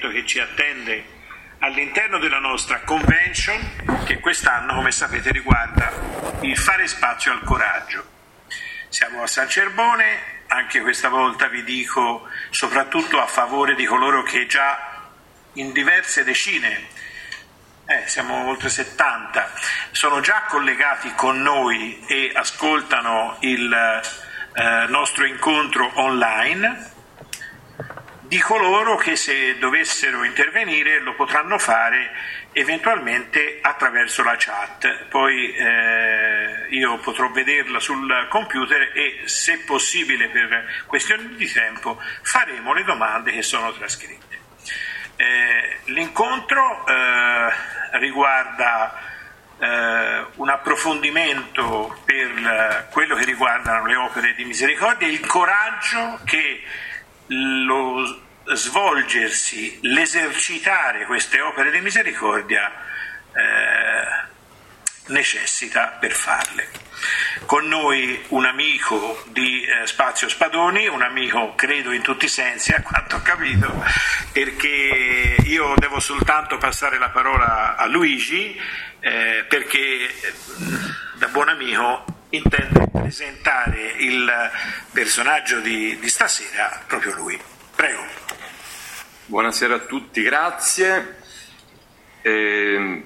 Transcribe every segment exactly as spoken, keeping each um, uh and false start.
appuntamento che ci attende all'interno della nostra convention, che quest'anno, come sapete, riguarda il fare spazio al coraggio. Siamo a San Cerbone, anche questa volta vi dico soprattutto a favore di coloro che già in diverse decine, eh, siamo oltre settanta, sono già collegati con noi e ascoltano il eh, nostro incontro online, di coloro che, se dovessero intervenire, lo potranno fare eventualmente attraverso la chat. Poi eh, io potrò vederla sul computer e, se possibile per questioni di tempo, faremo le domande che sono trascritte. Eh, l'incontro eh, riguarda eh, un approfondimento per quello che riguardano le opere di misericordia, il coraggio che lo svolgersi, l'esercitare queste opere di misericordia eh, necessita per farle. Con noi un amico di eh, Spazio Spadoni, un amico credo in tutti i sensi, a quanto ho capito, perché io devo soltanto passare la parola a Luigi, eh, perché da buon amico intende presentare il personaggio di, di stasera, proprio lui. Prego. Buonasera a tutti, grazie. Eh,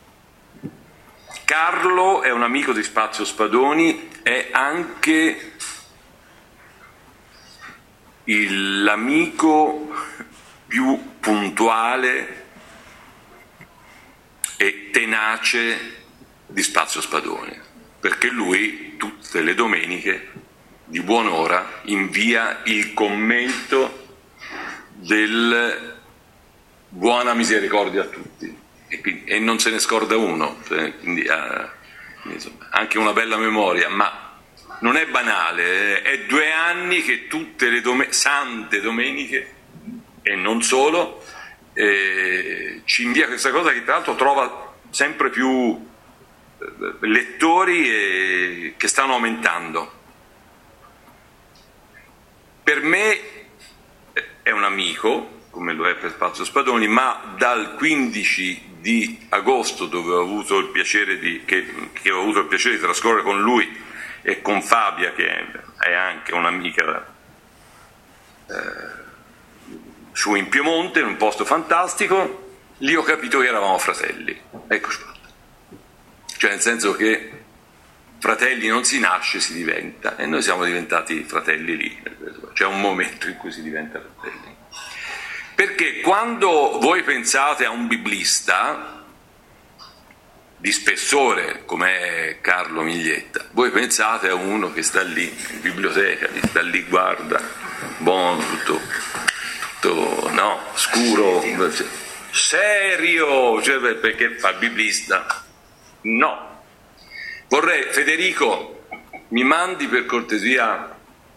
Carlo è un amico di Spazio Spadoni, è anche il, l'amico più puntuale e tenace di Spazio Spadoni, perché lui tutte le domeniche di buon'ora invia il commento del buona misericordia a tutti e, quindi, e non se ne scorda uno, cioè, quindi ha insomma, anche una bella memoria, ma non è banale, è due anni che tutte le dom- sante domeniche e non solo eh, ci invia questa cosa che tra l'altro trova sempre più lettori e che stanno aumentando. Per me è un amico, come lo è per Spazio Spadoni, ma dal quindici di agosto, dove ho avuto il piacere di, che, che ho avuto il piacere di trascorrere con lui e con Fabia, che è anche un'amica eh, su in Piemonte, in un posto fantastico, lì ho capito che eravamo fratelli. Eccoci qua. Cioè, nel senso che fratelli non si nasce, si diventa, e noi siamo diventati fratelli lì. C'è un momento in cui si diventa fratelli. Perché quando voi pensate a un biblista di spessore come Carlo Miglietta, voi pensate a uno che sta lì in biblioteca, che sta lì, guarda, buono, tutto, tutto no, scuro, serio, cioè, perché fa il biblista. No. Vorrei, Federico, mi mandi per cortesia,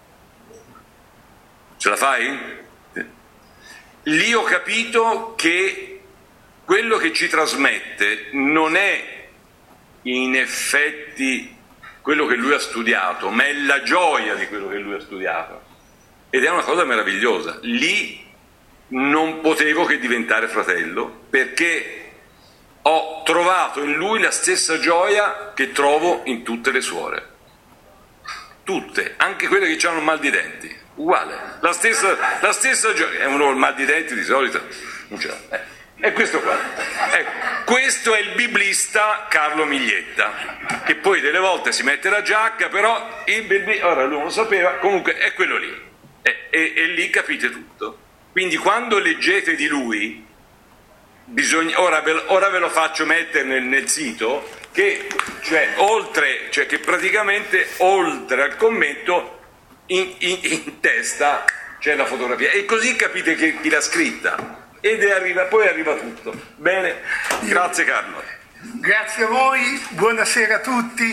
ce la fai? Lì ho capito che quello che ci trasmette non è in effetti quello che lui ha studiato, ma è la gioia di quello che lui ha studiato. Ed è una cosa meravigliosa. Lì non potevo che diventare fratello, perché ho trovato in lui la stessa gioia che trovo in tutte le suore. Tutte, anche quelle che hanno mal di denti. Uguale, la stessa, la stessa gioia. È uno il mal di denti di solito non ce l'ha. Eh. E questo qua, ecco, questo è il biblista Carlo Miglietta, che poi delle volte si mette la giacca, però il biblista, ora lui non lo sapeva, comunque è quello lì. E, e, e lì capite tutto. Quindi quando leggete di lui, bisogna, ora, ve, ora ve lo faccio mettere nel, nel sito, che cioè oltre, cioè che praticamente oltre al commento in, in, in testa c'è la fotografia, e così capite che, chi l'ha scritta, ed arriva, poi arriva tutto. Bene, grazie Carlo. Grazie a voi, buonasera a tutti.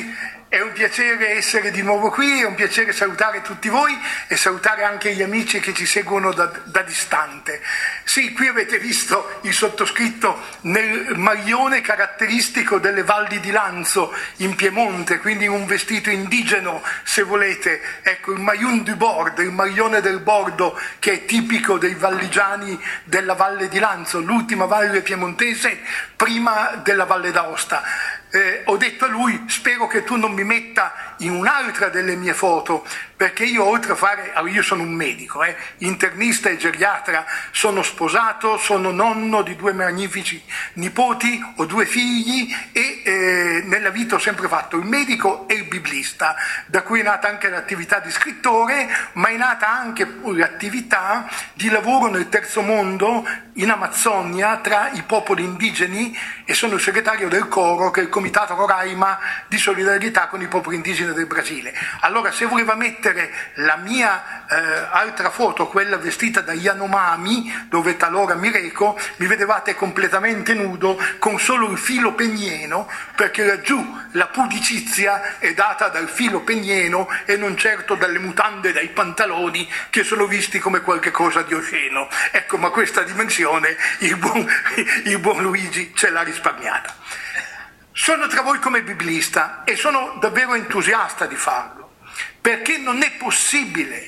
È un piacere essere di nuovo qui, è un piacere salutare tutti voi e salutare anche gli amici che ci seguono da, da distante. Sì, qui avete visto il sottoscritto nel maglione caratteristico delle valli di Lanzo in Piemonte, quindi un vestito indigeno se volete, ecco il maillon du bord, il maglione del bordo che è tipico dei valligiani della Valle di Lanzo, l'ultima valle piemontese prima della Valle d'Aosta. Eh, ho detto a lui: spero che tu non mi metta in un'altra delle mie foto, perché io oltre a fare, io sono un medico, eh, internista e geriatra, sono sposato, sono nonno di due magnifici nipoti, ho due figli e eh, nella vita ho sempre fatto il medico e il biblista, da cui è nata anche l'attività di scrittore, ma è nata anche l'attività di lavoro nel terzo mondo, in Amazzonia, tra i popoli indigeni, e sono il segretario del coro, che è il Comitato Roraima di solidarietà con i popoli indigeni del Brasile. Allora, se voleva mettere la mia eh, altra foto, quella vestita da Yanomami, dove talora mi reco, mi vedevate completamente nudo con solo il filo pegnieno, perché laggiù la pudicizia è data dal filo pegnieno e non certo dalle mutande e dai pantaloni, che sono visti come qualche cosa di osceno. Ecco, ma questa dimensione il buon, il buon Luigi ce l'ha risparmiata. Sono tra voi come biblista e sono davvero entusiasta di farlo, perché non è possibile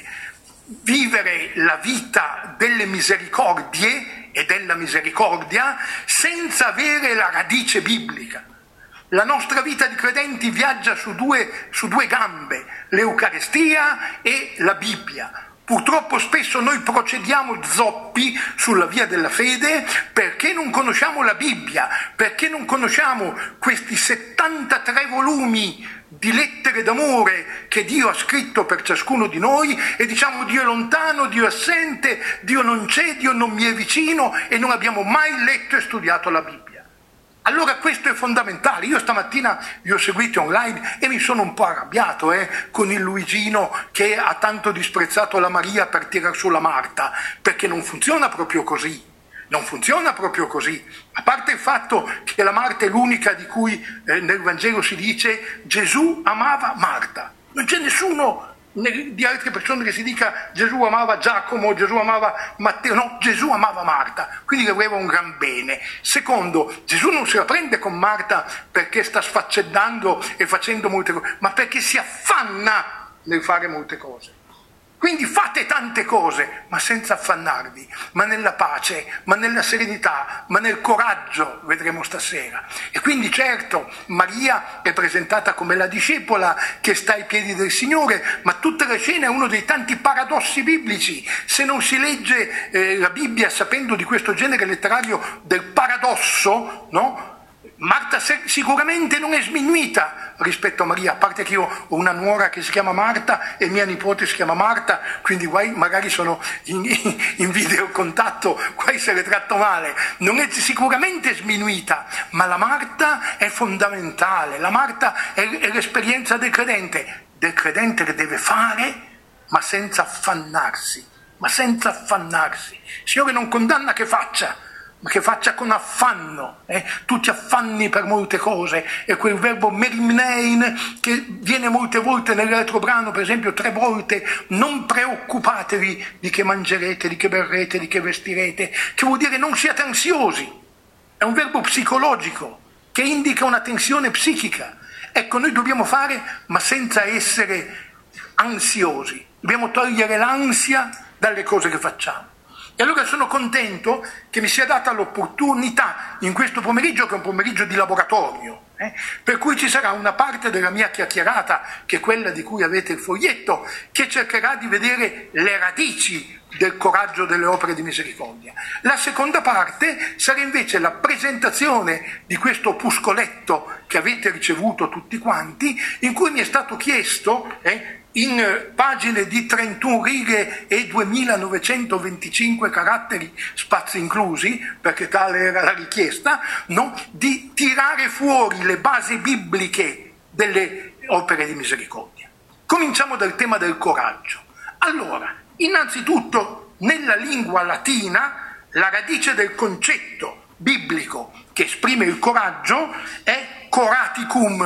vivere la vita delle misericordie e della misericordia senza avere la radice biblica. La nostra vita di credenti viaggia su due, su due gambe, l'Eucaristia e la Bibbia. Purtroppo spesso noi procediamo zoppi sulla via della fede perché non conosciamo la Bibbia, perché non conosciamo questi settantatré volumi di lettere d'amore che Dio ha scritto per ciascuno di noi e diciamo: Dio è lontano, Dio è assente, Dio non c'è, Dio non mi è vicino, e non abbiamo mai letto e studiato la Bibbia. Allora questo è fondamentale. Io stamattina vi ho seguiti online e mi sono un po' arrabbiato eh, con il Luigino che ha tanto disprezzato la Maria per tirar su la Marta, perché non funziona proprio così. Non funziona proprio così, a parte il fatto che la Marta è l'unica di cui eh, nel Vangelo si dice Gesù amava Marta. Non c'è nessuno di altre persone che si dica Gesù amava Giacomo, Gesù amava Matteo, no, Gesù amava Marta, quindi le voleva un gran bene. Secondo, Gesù non se la prende con Marta perché sta sfaccendando e facendo molte cose, ma perché si affanna nel fare molte cose. Quindi fate tante cose, ma senza affannarvi, ma nella pace, ma nella serenità, ma nel coraggio, vedremo stasera. E quindi certo, Maria è presentata come la discepola che sta ai piedi del Signore, ma tutta la scena è uno dei tanti paradossi biblici. Se non si legge eh, la Bibbia sapendo di questo genere letterario del paradosso, no? Marta sicuramente non è sminuita rispetto a Maria, a parte che io ho una nuora che si chiama Marta e mia nipote si chiama Marta, quindi guai, magari sono in, in, in videocontatto, guai se le tratto male. Non è sicuramente sminuita, ma la Marta è fondamentale, la Marta è, è l'esperienza del credente, del credente che deve fare ma senza affannarsi, ma senza affannarsi. Il Signore non condanna che faccia, ma che faccia con affanno. Eh? Tu ti affanni per molte cose, e quel verbo merimnein che viene molte volte nell'altro brano, per esempio tre volte, non preoccupatevi di che mangerete, di che berrete, di che vestirete, che vuol dire non siate ansiosi. È un verbo psicologico che indica una tensione psichica. Ecco, noi dobbiamo fare ma senza essere ansiosi, dobbiamo togliere l'ansia dalle cose che facciamo. E allora sono contento che mi sia data l'opportunità in questo pomeriggio, che è un pomeriggio di laboratorio, eh, per cui ci sarà una parte della mia chiacchierata, che è quella di cui avete il foglietto, che cercherà di vedere le radici del coraggio delle opere di misericordia. La seconda parte sarà invece la presentazione di questo opuscoletto che avete ricevuto tutti quanti, in cui mi è stato chiesto, eh, in pagine di trentuno righe e duemilanovecentoventicinque caratteri, spazi inclusi, perché tale era la richiesta, no? Di tirare fuori le basi bibliche delle opere di misericordia. Cominciamo dal tema del coraggio. Allora, innanzitutto, nella lingua latina, la radice del concetto biblico che esprime il coraggio è coraticum,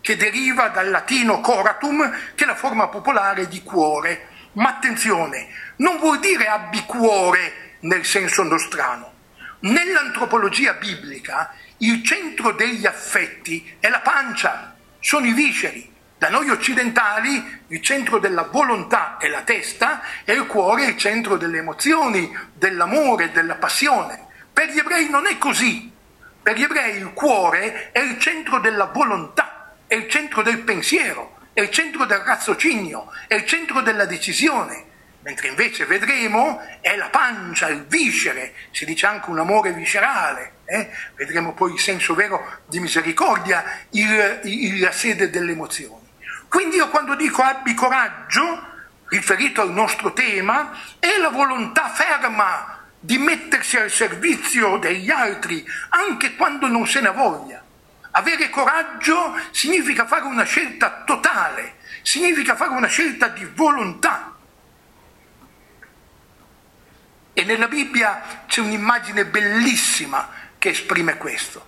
che deriva dal latino coratum, che è la forma popolare di cuore. Ma attenzione, non vuol dire abbi cuore nel senso nostrano. Nell'antropologia biblica il centro degli affetti è la pancia, sono i visceri. Da noi occidentali il centro della volontà è la testa e il cuore è il centro delle emozioni, dell'amore, della passione. Per gli ebrei non è così. Per gli ebrei il cuore è il centro della volontà, è il centro del pensiero, è il centro del raziocinio, è il centro della decisione. Mentre invece vedremo è la pancia, il viscere, si dice anche un amore viscerale, eh? Vedremo poi il senso vero di misericordia, il, il, la sede delle emozioni. Quindi io quando dico abbi coraggio, riferito al nostro tema, è la volontà ferma di mettersi al servizio degli altri anche quando non se ne ha voglia. Avere coraggio significa fare una scelta totale, significa fare una scelta di volontà. E nella Bibbia c'è un'immagine bellissima che esprime questo.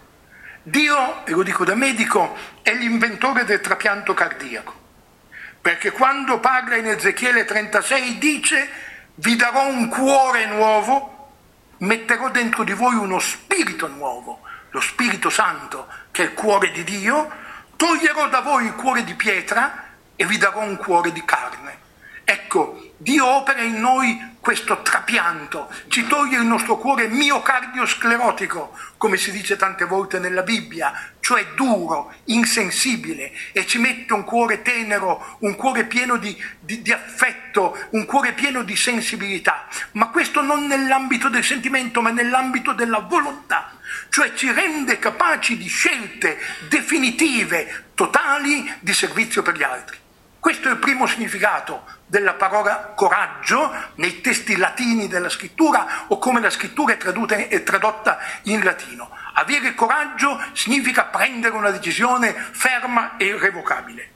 Dio, e lo dico da medico, è l'inventore del trapianto cardiaco, perché quando parla in Ezechiele trentasei dice: vi darò un cuore nuovo, metterò dentro di voi uno spirito nuovo, lo Spirito Santo, che è il cuore di Dio, toglierò da voi il cuore di pietra e vi darò un cuore di carne. Ecco, Dio opera in noi questo trapianto, ci toglie il nostro cuore miocardiosclerotico, come si dice tante volte nella Bibbia, cioè duro, insensibile, e ci mette un cuore tenero, un cuore pieno di, di, di affetto, un cuore pieno di sensibilità. Ma questo non nell'ambito del sentimento, ma nell'ambito della volontà, cioè ci rende capaci di scelte definitive, totali, di servizio per gli altri. Questo è il primo significato della parola coraggio nei testi latini della scrittura, o come la scrittura è, tradotta, è tradotta in latino. Avere coraggio significa prendere una decisione ferma e irrevocabile.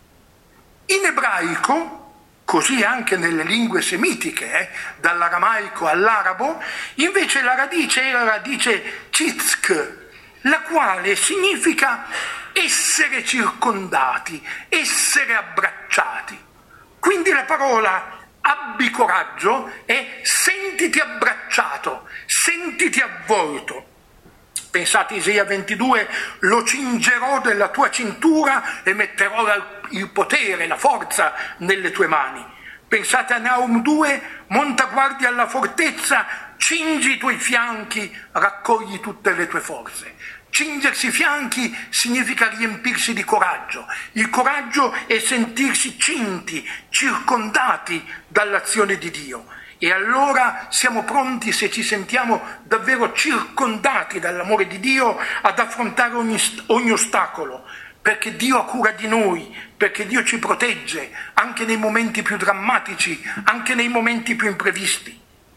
In ebraico, così anche nelle lingue semitiche, eh, dall'aramaico all'arabo, invece la radice è la radice tzitk, la quale significa essere circondati, essere abbracciati. Quindi la parola abbi coraggio è sentiti abbracciato, sentiti avvolto. Pensate a Isaia ventidue, lo cingerò della tua cintura e metterò il potere, la forza nelle tue mani. Pensate a Naum due, monta guardia alla fortezza, cingi i tuoi fianchi, raccogli tutte le tue forze. Cingersi i fianchi significa riempirsi di coraggio. Il coraggio è sentirsi cinti, circondati dall'azione di Dio. E allora siamo pronti, se ci sentiamo davvero circondati dall'amore di Dio, ad affrontare ogni, ogni ostacolo, perché Dio ha cura di noi, perché Dio ci protegge, anche nei momenti più drammatici, anche nei momenti più imprevisti.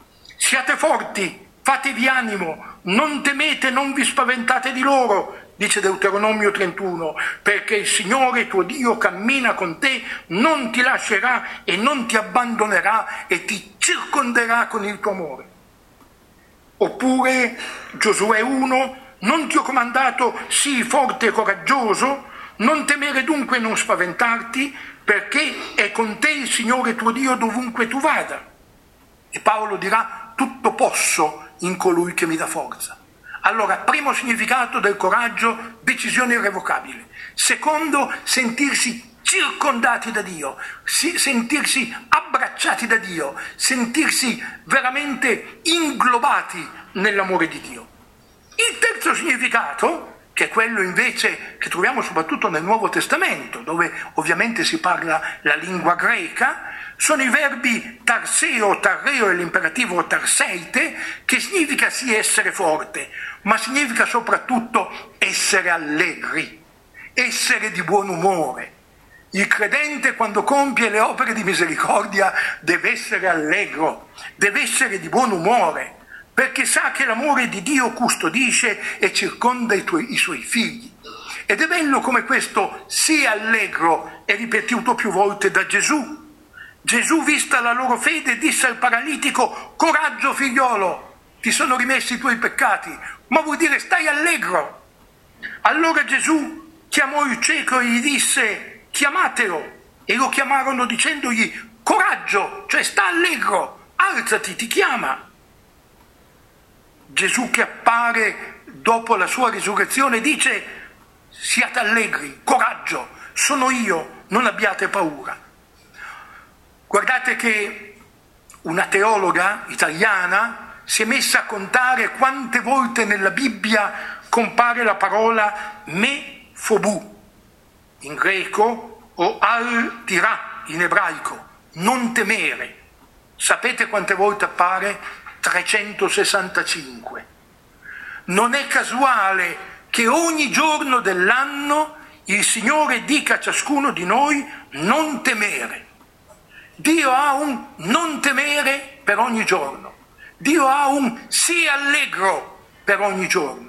Siate forti, fatevi animo, non temete, non vi spaventate di loro, dice Deuteronomio trentuno, perché il Signore tuo Dio cammina con te, non ti lascerà e non ti abbandonerà e ti circonderà con il tuo amore. Oppure Giosuè uno, non ti ho comandato sii forte e coraggioso, non temere dunque e non spaventarti, perché è con te il Signore tuo Dio dovunque tu vada. E Paolo dirà: tutto posso in colui che mi dà forza. Allora, primo significato del coraggio, decisione irrevocabile. Secondo, sentirsi circondati da Dio, sentirsi abbracciati da Dio, sentirsi veramente inglobati nell'amore di Dio. Il terzo significato, che è quello invece che troviamo soprattutto nel Nuovo Testamento, dove ovviamente si parla la lingua greca, sono i verbi tarseo, tarreo e l'imperativo tarseite, che significa sì essere forte, ma significa soprattutto essere allegri, essere di buon umore. Il credente, quando compie le opere di misericordia, deve essere allegro, deve essere di buon umore, perché sa che l'amore di Dio custodisce e circonda i, tuoi, i suoi figli. Ed è bello come questo sia allegro è ripetuto più volte da Gesù. Gesù, vista la loro fede, disse al paralitico: coraggio figliolo, ti sono rimessi i tuoi peccati. Ma vuol dire stai allegro. Allora Gesù chiamò il cieco e gli disse: chiamatelo. E lo chiamarono dicendogli: coraggio, cioè sta allegro, alzati, ti chiama. Gesù, che appare dopo la sua risurrezione, dice: siate allegri, coraggio, sono io, non abbiate paura. Guardate che una teologa italiana si è messa a contare quante volte nella Bibbia compare la parola me phobou in greco o al-tirà in ebraico, non temere. Sapete quante volte appare? trecentosessantacinque. Non è casuale che ogni giorno dell'anno il Signore dica a ciascuno di noi non temere. Dio ha un non temere per ogni giorno. Dio ha un sii allegro per ogni giorno.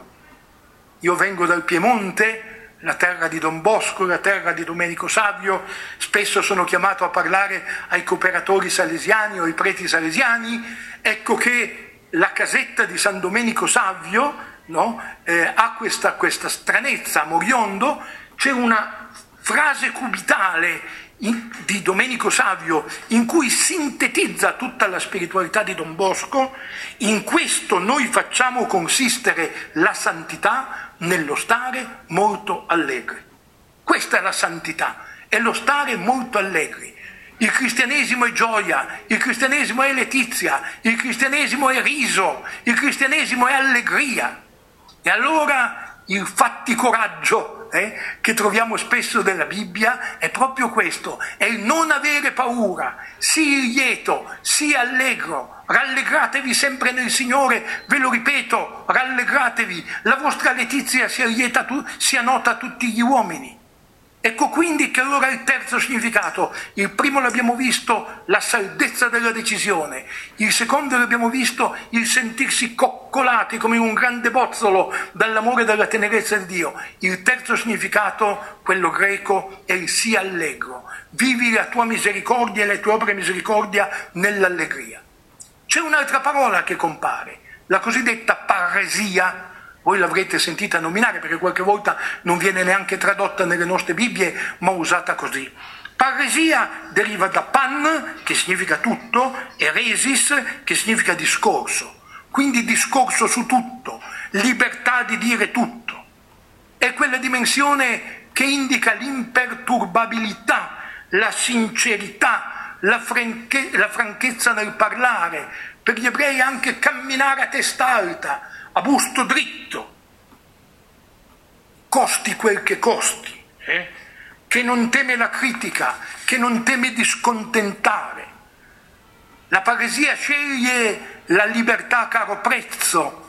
Io vengo dal Piemonte, la terra di Don Bosco, la terra di Domenico Savio, spesso sono chiamato a parlare ai cooperatori salesiani o ai preti salesiani. Ecco che la casetta di San Domenico Savio, no, eh, ha questa, questa stranezza. A Moriondo c'è una frase cubitale in, di Domenico Savio in cui sintetizza tutta la spiritualità di Don Bosco: in questo noi facciamo consistere la santità nello stare molto allegri. Questa è la santità, è lo stare molto allegri. Il cristianesimo è gioia, il cristianesimo è letizia, il cristianesimo è riso, il cristianesimo è allegria. E allora il fatti coraggio eh, che troviamo spesso nella Bibbia è proprio questo, è il non avere paura, sii lieto, sii allegro, rallegratevi sempre nel Signore, ve lo ripeto, rallegratevi, la vostra letizia sia lieta, sia nota a tutti gli uomini. Ecco quindi che allora il terzo significato: il primo l'abbiamo visto, la saldezza della decisione; il secondo l'abbiamo visto, il sentirsi coccolati come in un grande bozzolo dall'amore e dalla tenerezza di Dio; il terzo significato, quello greco, è il sii allegro, vivi la tua misericordia e le tue opere misericordia nell'allegria. C'è un'altra parola che compare, la cosiddetta parresia. Voi l'avrete sentita nominare perché qualche volta non viene neanche tradotta nelle nostre Bibbie, ma usata così. Parresia deriva da pan, che significa tutto, e resis, che significa discorso. Quindi discorso su tutto, libertà di dire tutto. È quella dimensione che indica l'imperturbabilità, la sincerità, la, franche- la franchezza nel parlare. Per gli ebrei anche camminare a testa alta, a busto dritto, costi quel che costi, eh? che non teme la critica, che non teme di scontentare. La parresia sceglie la libertà a caro prezzo,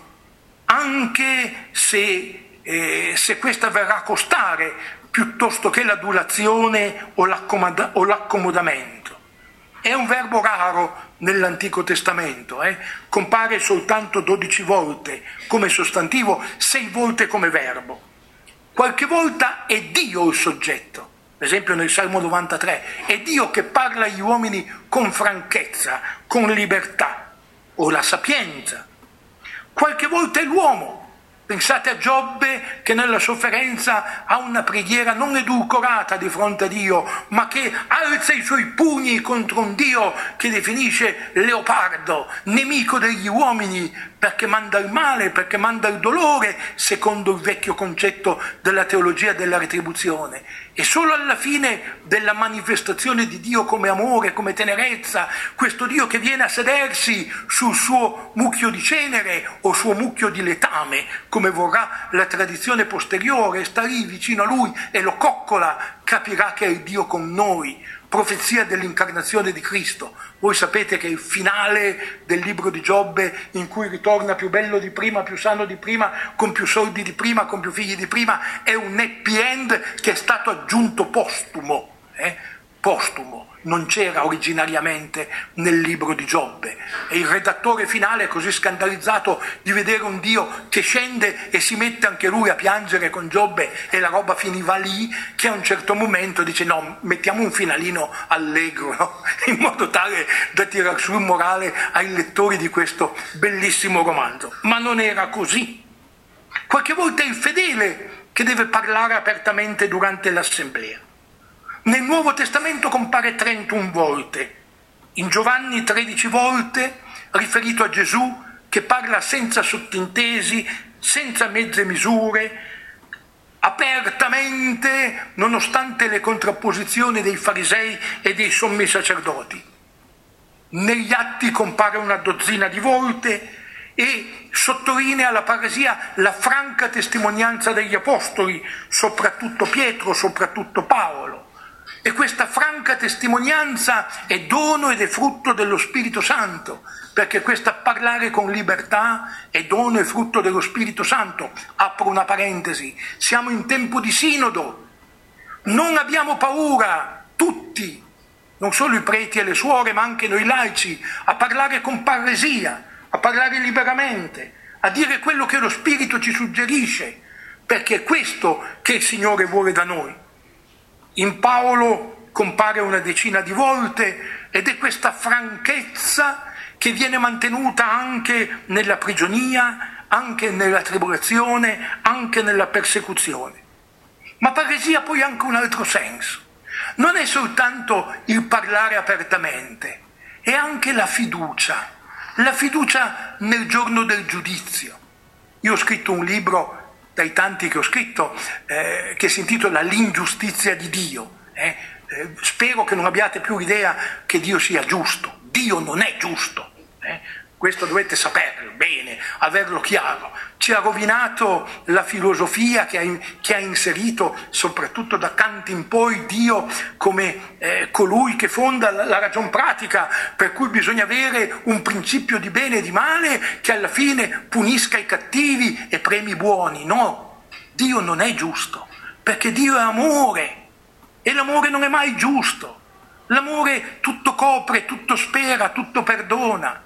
anche se, eh, se questa verrà a costare, piuttosto che l'adulazione o, l'accomoda- o l'accomodamento. È un verbo raro nell'Antico Testamento, eh? compare soltanto dodici volte come sostantivo, sei volte come verbo. Qualche volta è Dio il soggetto, per esempio nel Salmo novantatré, è Dio che parla agli uomini con franchezza, con libertà, o la sapienza. Qualche volta è l'uomo. Pensate a Giobbe che nella sofferenza ha una preghiera non edulcorata di fronte a Dio, ma che alza i suoi pugni contro un Dio che definisce leopardo, nemico degli uomini, perché manda il male, perché manda il dolore, secondo il vecchio concetto della teologia della retribuzione. E solo alla fine della manifestazione di Dio come amore, come tenerezza, questo Dio che viene a sedersi sul suo mucchio di cenere o suo mucchio di letame, come vorrà la tradizione posteriore, sta lì vicino a lui e lo coccola, capirà che è il Dio con noi. Profezia dell'incarnazione di Cristo. Voi sapete che il finale del libro di Giobbe, in cui ritorna più bello di prima, più sano di prima, con più soldi di prima, con più figli di prima, è un happy end che è stato aggiunto postumo, eh? postumo, non c'era originariamente nel libro di Giobbe. E il redattore finale è così scandalizzato di vedere un Dio che scende e si mette anche lui a piangere con Giobbe e la roba finiva lì, che a un certo momento dice no, mettiamo un finalino allegro, no? in modo tale da tirar su il morale ai lettori di questo bellissimo romanzo. Ma non era così. Qualche volta è il fedele che deve parlare apertamente durante l'assemblea. Nel Nuovo Testamento compare trentuno volte, in Giovanni tredici volte, riferito a Gesù che parla senza sottintesi, senza mezze misure, apertamente, nonostante le contrapposizioni dei farisei e dei sommi sacerdoti. Negli Atti compare una dozzina di volte e sottolinea la paresia la franca testimonianza degli apostoli, soprattutto Pietro, soprattutto Paolo. E questa franca testimonianza è dono ed è frutto dello Spirito Santo, perché questa parlare con libertà è dono e frutto dello Spirito Santo. Apro una parentesi, siamo in tempo di sinodo, non abbiamo paura, tutti, non solo i preti e le suore, ma anche noi laici, a parlare con parresia, a parlare liberamente, a dire quello che lo Spirito ci suggerisce, perché è questo che il Signore vuole da noi. In Paolo compare una decina di volte ed è questa franchezza che viene mantenuta anche nella prigionia, anche nella tribolazione, anche nella persecuzione. Ma paresia poi ha anche un altro senso. Non è soltanto il parlare apertamente, è anche la fiducia, la fiducia nel giorno del giudizio. Io ho scritto un libro, dai tanti che ho scritto, eh, che si intitola L'ingiustizia di Dio. Eh. Eh, spero che non abbiate più l'idea che Dio sia giusto. Dio non è giusto. Eh. Questo dovete saperlo bene, averlo chiaro. Ci ha rovinato la filosofia che ha, che ha inserito, soprattutto da Kant in poi, Dio come eh, colui che fonda la, la ragion pratica, per cui bisogna avere un principio di bene e di male che alla fine punisca i cattivi e premi i buoni. No, Dio non è giusto, perché Dio è amore e l'amore non è mai giusto. L'amore tutto copre, tutto spera, tutto perdona.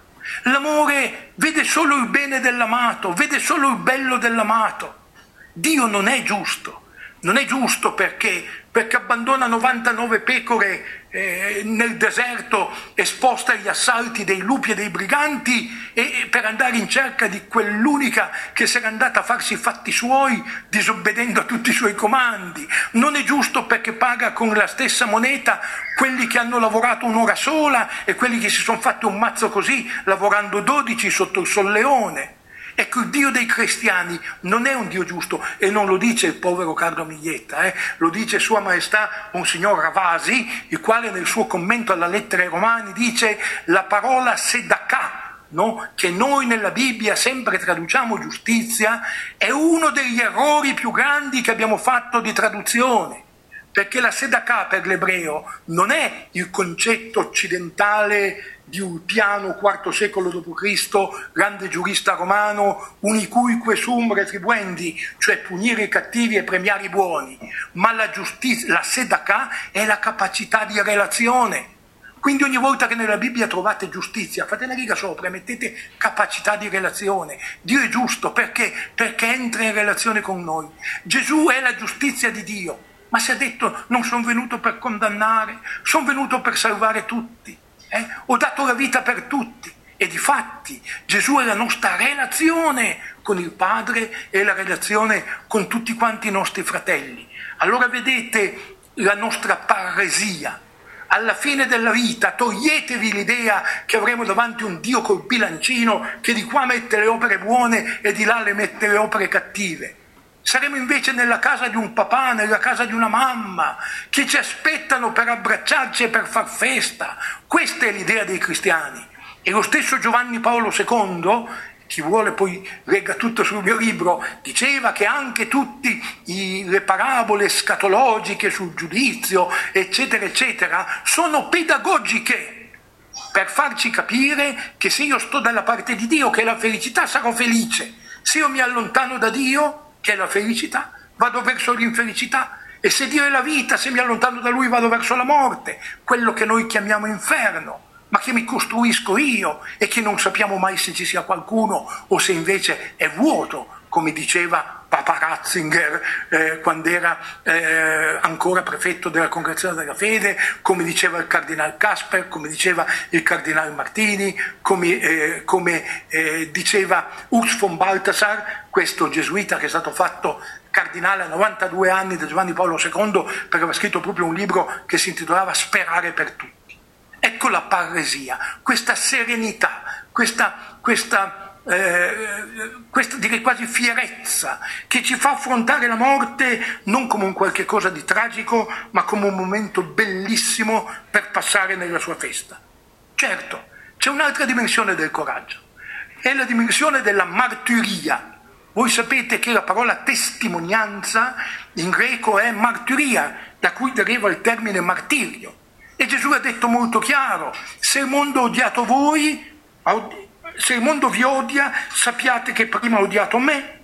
L'amore vede solo il bene dell'amato, vede solo il bello dell'amato. Dio non è giusto, non è giusto perché, perché abbandona novantanove pecore eh, nel deserto esposte agli assalti dei lupi e dei briganti e, e per andare in cerca di quell'unica che s'era andata a farsi i fatti suoi disobbedendo a tutti i suoi comandi. Non è giusto perché paga con la stessa moneta quelli che hanno lavorato un'ora sola e quelli che si sono fatti un mazzo così lavorando dodici sotto il solleone. Ecco, il Dio dei cristiani non è un Dio giusto, e non lo dice il povero Carlo Miglietta, eh? Lo dice Sua Maestà Monsignor Ravasi, il quale nel suo commento alla lettera ai Romani dice la parola sedakà, no? Che noi nella Bibbia sempre traduciamo giustizia, è uno degli errori più grandi che abbiamo fatto di traduzione. Perché la sedakà per l'ebreo non è il concetto occidentale di Ulpiano, quarto secolo dopo Cristo, grande giurista romano, unicuique sum retribuendi, cioè punire i cattivi e premiare i buoni, ma la, giustizia, la sedakà è la capacità di relazione. Quindi ogni volta che nella Bibbia trovate giustizia, fate una riga sopra e mettete capacità di relazione. Dio è giusto perché? Perché entra in relazione con noi. Gesù è la giustizia di Dio. Ma si è detto non sono venuto per condannare, sono venuto per salvare tutti, eh? Ho dato la vita per tutti. E difatti Gesù è la nostra relazione con il Padre e la relazione con tutti quanti i nostri fratelli. Allora vedete la nostra parresia. Alla fine della vita toglietevi l'idea che avremo davanti un Dio col bilancino che di qua mette le opere buone e di là le mette le opere cattive. Saremo invece nella casa di un papà, nella casa di una mamma, che ci aspettano per abbracciarci e per far festa. Questa è l'idea dei cristiani. E lo stesso Giovanni Paolo secondo, chi vuole poi legga tutto sul mio libro, diceva che anche tutte le parabole scatologiche sul giudizio, eccetera, eccetera, sono pedagogiche per farci capire che se io sto dalla parte di Dio, che è la felicità, sarò felice. Se io mi allontano da Dio, che è la felicità, vado verso l'infelicità, e se Dio è la vita, se mi allontano da Lui vado verso la morte, quello che noi chiamiamo inferno, ma che mi costruisco io e che non sappiamo mai se ci sia qualcuno o se invece è vuoto, come diceva Paolo. Papa Ratzinger eh, quando era eh, ancora prefetto della Congregazione della Fede, come diceva il Cardinal Casper, come diceva il Cardinale Martini, come, eh, come eh, diceva Urs von Balthasar, questo gesuita che è stato fatto cardinale a novantadue anni da Giovanni Paolo secondo, perché aveva scritto proprio un libro che si intitolava Sperare per tutti. Ecco la parresia, questa serenità, questa, questa, eh, questa direi quasi fierezza che ci fa affrontare la morte non come un qualche cosa di tragico, ma come un momento bellissimo per passare nella sua festa. Certo, c'è un'altra dimensione del coraggio, è la dimensione della martiria. Voi sapete che la parola testimonianza in greco è martiria, da cui deriva il termine martirio. E Gesù ha detto molto chiaro: se il mondo ha odiato voi, se il mondo vi odia, sappiate che prima ha odiato me.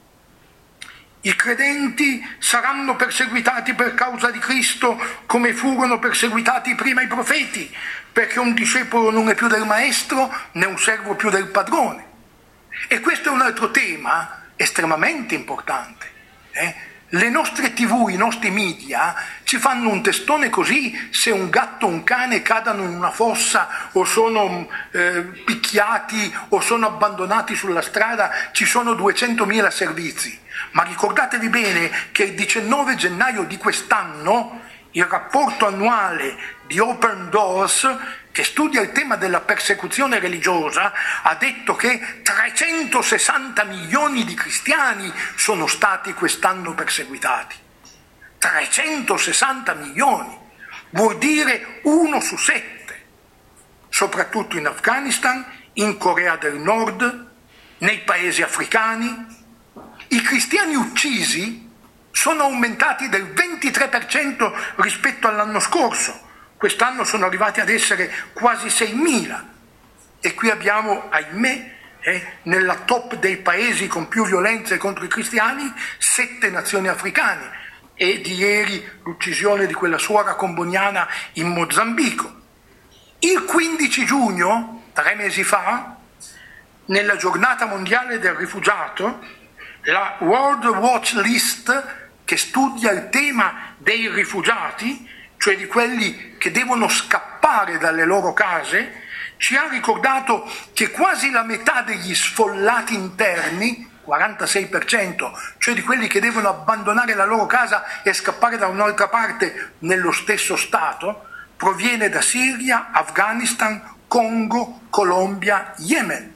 I credenti saranno perseguitati per causa di Cristo come furono perseguitati prima i profeti, perché un discepolo non è più del maestro, né un servo più del padrone. E questo è un altro tema estremamente importante. Eh? Le nostre tivù, i nostri media ci fanno un testone così se un gatto o un cane cadano in una fossa o sono eh, picchiati o sono abbandonati sulla strada, ci sono duecentomila servizi. Ma ricordatevi bene che il diciannove gennaio di quest'anno il rapporto annuale di Open Doors, che studia il tema della persecuzione religiosa, ha detto che trecentosessanta milioni di cristiani sono stati quest'anno perseguitati. trecentosessanta milioni, vuol dire uno su sette, soprattutto in Afghanistan, in Corea del Nord, nei paesi africani. I cristiani uccisi sono aumentati del ventitré per cento rispetto all'anno scorso. Quest'anno sono arrivati ad essere quasi seimila. E qui abbiamo, ahimè, eh, nella top dei paesi con più violenze contro i cristiani, sette nazioni africane. E di ieri l'uccisione di quella suora comboniana in Mozambico. Il quindici giugno, tre mesi fa, nella giornata mondiale del rifugiato, la World Watch List, che studia il tema dei rifugiati, cioè di quelli che devono scappare dalle loro case, ci ha ricordato che quasi la metà degli sfollati interni, quarantasei per cento, cioè di quelli che devono abbandonare la loro casa e scappare da un'altra parte nello stesso Stato, proviene da Siria, Afghanistan, Congo, Colombia, Yemen.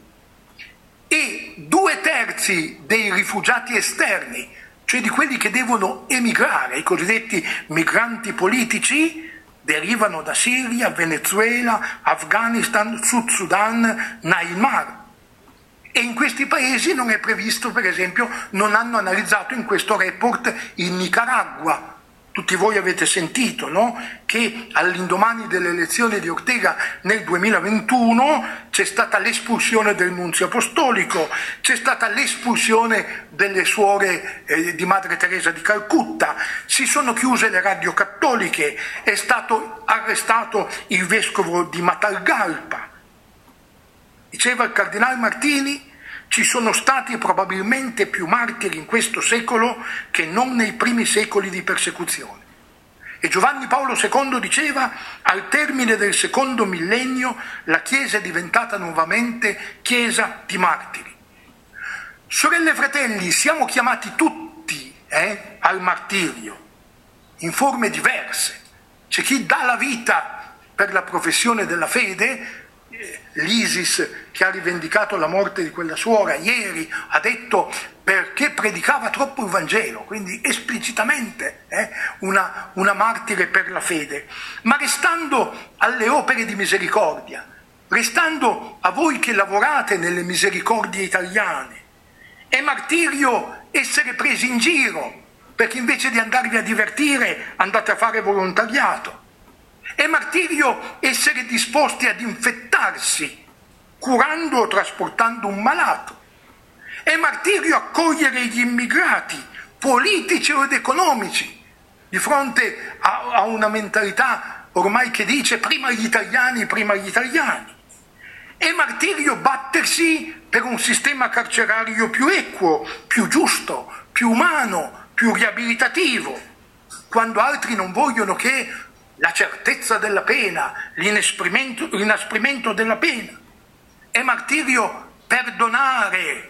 E due terzi dei rifugiati esterni, cioè di quelli che devono emigrare, i cosiddetti migranti politici, derivano da Siria, Venezuela, Afghanistan, Sud Sudan, Myanmar. E in questi paesi non è previsto, per esempio, non hanno analizzato in questo report il Nicaragua. Tutti voi avete sentito, no? Che all'indomani delle elezioni di Ortega nel duemilaventuno c'è stata l'espulsione del nunzio apostolico, c'è stata l'espulsione delle suore eh, di Madre Teresa di Calcutta, si sono chiuse le radio cattoliche, è stato arrestato il vescovo di Matagalpa. Diceva il Cardinale Martini: ci sono stati probabilmente più martiri in questo secolo che non nei primi secoli di persecuzione. E Giovanni Paolo secondo diceva: al termine del secondo millennio la Chiesa è diventata nuovamente Chiesa di martiri. Sorelle e fratelli, siamo chiamati tutti eh, al martirio, in forme diverse. C'è chi dà la vita per la professione della fede. L'ISIS, che ha rivendicato la morte di quella suora ieri, ha detto perché predicava troppo il Vangelo, quindi esplicitamente eh, una, una martire per la fede. Ma restando alle opere di misericordia, restando a voi che lavorate nelle misericordie italiane, è martirio essere presi in giro, perché invece di andarvi a divertire andate a fare volontariato. È martirio essere disposti ad infettarsi, curando o trasportando un malato. È martirio accogliere gli immigrati, politici ed economici, di fronte a, a una mentalità ormai che dice prima gli italiani, prima gli italiani. È martirio battersi per un sistema carcerario più equo, più giusto, più più umano, più riabilitativo, quando altri non vogliono che la certezza della pena, l'inasprimento, l'inasprimento della pena. È martirio perdonare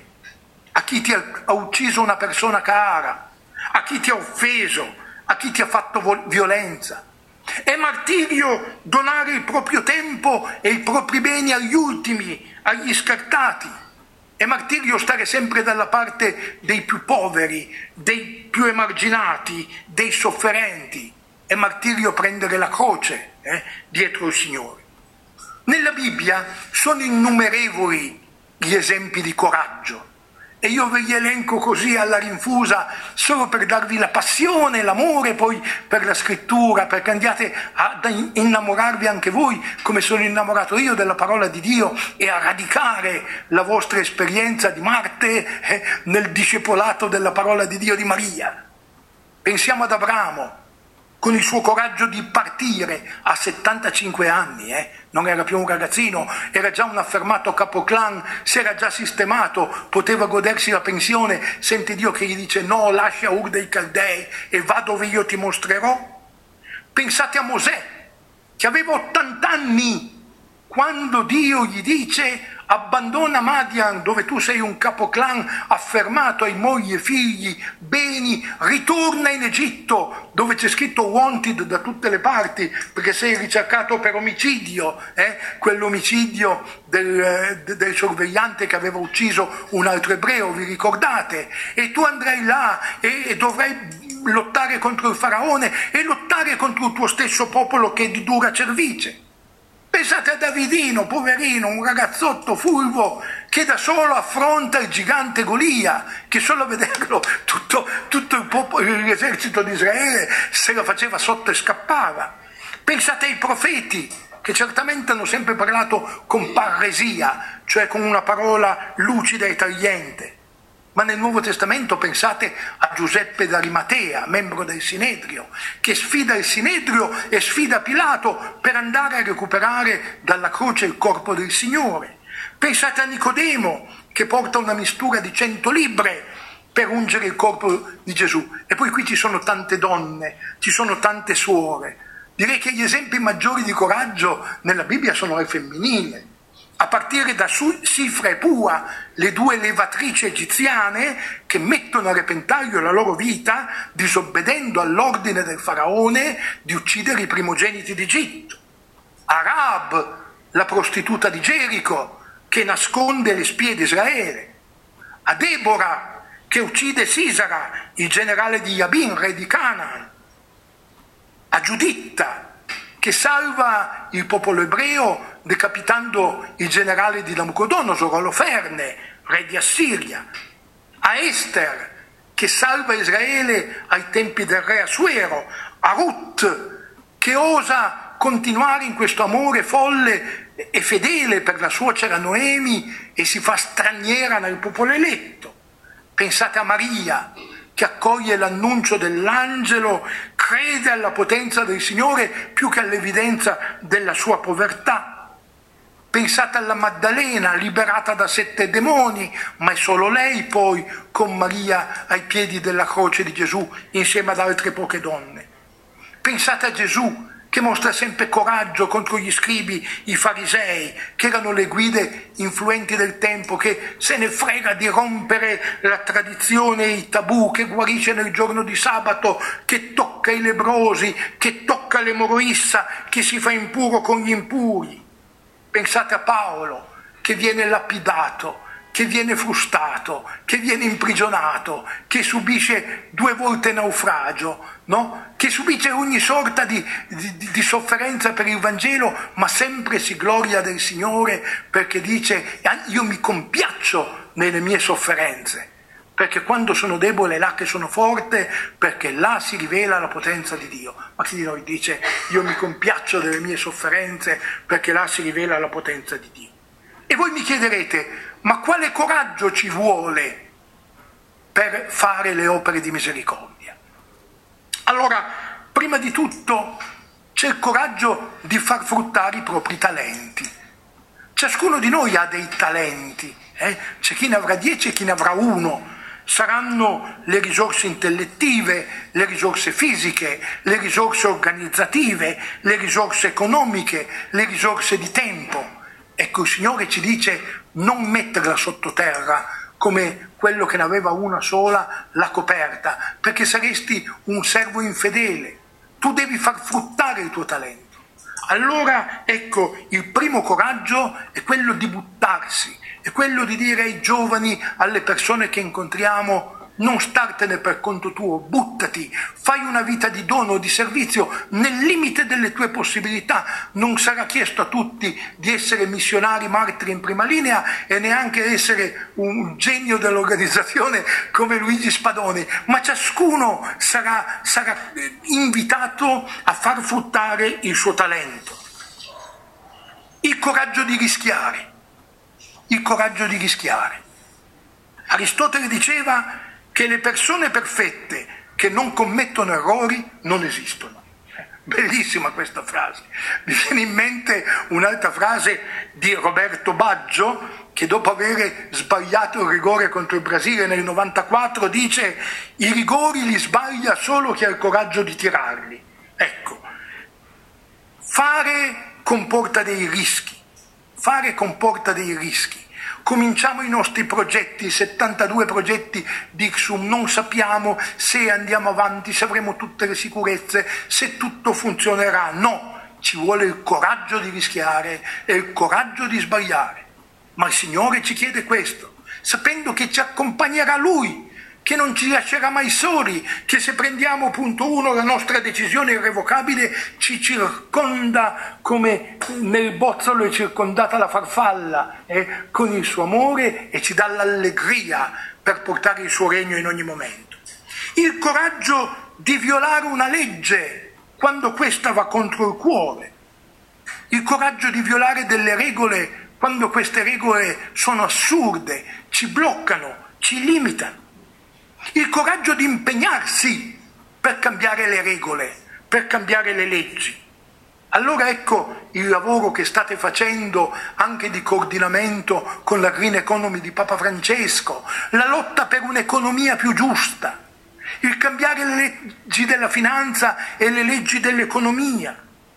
a chi ti ha ucciso una persona cara, a chi ti ha offeso, a chi ti ha fatto violenza. È martirio donare il proprio tempo e i propri beni agli ultimi, agli scartati. È martirio stare sempre dalla parte dei più poveri, dei più emarginati, dei sofferenti. È martirio prendere la croce eh, dietro il Signore. Nella Bibbia sono innumerevoli gli esempi di coraggio e io ve li elenco così alla rinfusa solo per darvi la passione, l'amore poi per la scrittura, perché andiate ad innamorarvi anche voi come sono innamorato io della parola di Dio e a radicare la vostra esperienza di Marte eh, nel discepolato della parola di Dio di Maria. Pensiamo ad Abramo con il suo coraggio di partire a settantacinque anni, eh? non era più un ragazzino, era già un affermato capoclan, si era già sistemato, poteva godersi la pensione, sente Dio che gli dice no, lascia Ur dei Caldei e va dove io ti mostrerò. Pensate a Mosè, che aveva ottanta anni, quando Dio gli dice abbandona Madian, dove tu sei un capoclan affermato, hai mogli e figli, beni, ritorna in Egitto, dove c'è scritto wanted da tutte le parti, perché sei ricercato per omicidio, eh? quell'omicidio del, del sorvegliante che aveva ucciso un altro ebreo, vi ricordate? E tu andrai là e, e dovrai lottare contro il faraone e lottare contro il tuo stesso popolo che è di dura cervice. Pensate a Davidino, poverino, un ragazzotto fulvo che da solo affronta il gigante Golia, che solo a vederlo tutto, tutto il popolo, l'esercito di Israele se la faceva sotto e scappava. Pensate ai profeti, che certamente hanno sempre parlato con parresia, cioè con una parola lucida e tagliente. Ma nel Nuovo Testamento pensate a Giuseppe d'Arimatea, membro del Sinedrio, che sfida il Sinedrio e sfida Pilato per andare a recuperare dalla croce il corpo del Signore. Pensate a Nicodemo, che porta una mistura di cento libbre per ungere il corpo di Gesù. E poi qui ci sono tante donne, ci sono tante suore. Direi che gli esempi maggiori di coraggio nella Bibbia sono al femminile. A partire da Sifra e Pua, le due levatrici egiziane che mettono a repentaglio la loro vita disobbedendo all'ordine del faraone di uccidere i primogeniti d'Egitto. A Rahab, la prostituta di Gerico, che nasconde le spie di Israele. A Debora, che uccide Sisera, il generale di Yabin, re di Canaan. A Giuditta, che salva il popolo ebreo decapitando il generale di Nabucodonosor, Oloferne, re di Assiria. A Ester, che salva Israele ai tempi del re Assuero. A Ruth, che osa continuare in questo amore folle e fedele per la suocera Noemi e si fa straniera nel popolo eletto. Pensate a Maria, che accoglie l'annuncio dell'angelo, crede alla potenza del Signore più che all'evidenza della sua povertà. Pensate alla Maddalena, liberata da sette demoni, ma è solo lei poi con Maria ai piedi della croce di Gesù, insieme ad altre poche donne. Pensate a Gesù, che mostra sempre coraggio contro gli scribi, i farisei, che erano le guide influenti del tempo, che se ne frega di rompere la tradizione e i tabù, che guarisce nel giorno di sabato, che tocca i lebbrosi, che tocca l'emorroissa, che si fa impuro con gli impuri. Pensate a Paolo, che viene lapidato, che viene frustato, che viene imprigionato, che subisce due volte naufragio, no? Che subisce ogni sorta di, di, di sofferenza per il Vangelo, ma sempre si gloria del Signore perché dice io mi compiaccio nelle mie sofferenze, perché quando sono debole è là che sono forte, perché là si rivela la potenza di Dio. Ma chi di noi dice io mi compiaccio delle mie sofferenze perché là si rivela la potenza di Dio? E voi mi chiederete, ma quale coraggio ci vuole per fare le opere di misericordia? Allora, prima di tutto c'è il coraggio di far fruttare i propri talenti. Ciascuno di noi ha dei talenti, eh? C'è chi ne avrà dieci e chi ne avrà uno. saranno le risorse intellettive, le risorse fisiche, le risorse organizzative, le risorse economiche, le risorse di tempo. Ecco, il Signore ci dice non metterla sottoterra come quello che ne aveva una sola, la coperta, perché saresti un servo infedele. Tu devi far fruttare il tuo talento. Allora, ecco, il primo coraggio è quello di buttarsi, è quello di dire ai giovani, alle persone che incontriamo: non startene per conto tuo, buttati, fai una vita di dono, di servizio, nel limite delle tue possibilità. Non sarà chiesto a tutti di essere missionari, martiri in prima linea e neanche essere un genio dell'organizzazione come Luigi Spadoni, ma ciascuno sarà, sarà invitato a far fruttare il suo talento. Il coraggio di rischiare, il coraggio di rischiare. Aristotele diceva che le persone perfette che non commettono errori non esistono. Bellissima questa frase. Mi viene in mente un'altra frase di Roberto Baggio, che dopo aver sbagliato il rigore contro il Brasile nel novantaquattro dice: i rigori li sbaglia solo chi ha il coraggio di tirarli. Ecco, fare comporta dei rischi, fare comporta dei rischi. Cominciamo i nostri progetti, settantadue progetti di X U M, non sappiamo se andiamo avanti, se avremo tutte le sicurezze, se tutto funzionerà. No, ci vuole il coraggio di rischiare e il coraggio di sbagliare. Ma il Signore ci chiede questo, sapendo che ci accompagnerà Lui, che non ci lascerà mai soli, che se prendiamo punto uno la nostra decisione irrevocabile ci circonda come nel bozzolo è circondata la farfalla, eh, con il suo amore, e ci dà l'allegria per portare il suo regno in ogni momento. Il coraggio di violare una legge quando questa va contro il cuore, il coraggio di violare delle regole quando queste regole sono assurde, ci bloccano, ci limitano. Il coraggio di impegnarsi per cambiare le regole, per cambiare le leggi. Allora ecco il lavoro che state facendo anche di coordinamento con la Green Economy di Papa Francesco, la lotta per un'economia più giusta, il cambiare le leggi della finanza e le leggi dell'economia,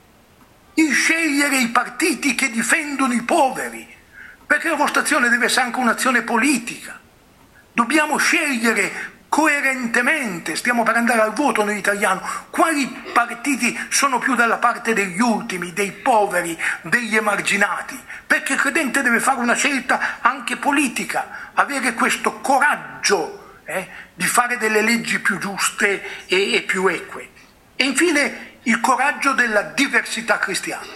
il scegliere i partiti che difendono i poveri, perché la vostra azione deve essere anche un'azione politica. Dobbiamo scegliere coerentemente, stiamo per andare al voto nell'italiano, quali partiti sono più dalla parte degli ultimi, dei poveri, degli emarginati, perché il credente deve fare una scelta anche politica, avere questo coraggio eh, di fare delle leggi più giuste e, e più eque. E infine il coraggio della diversità cristiana.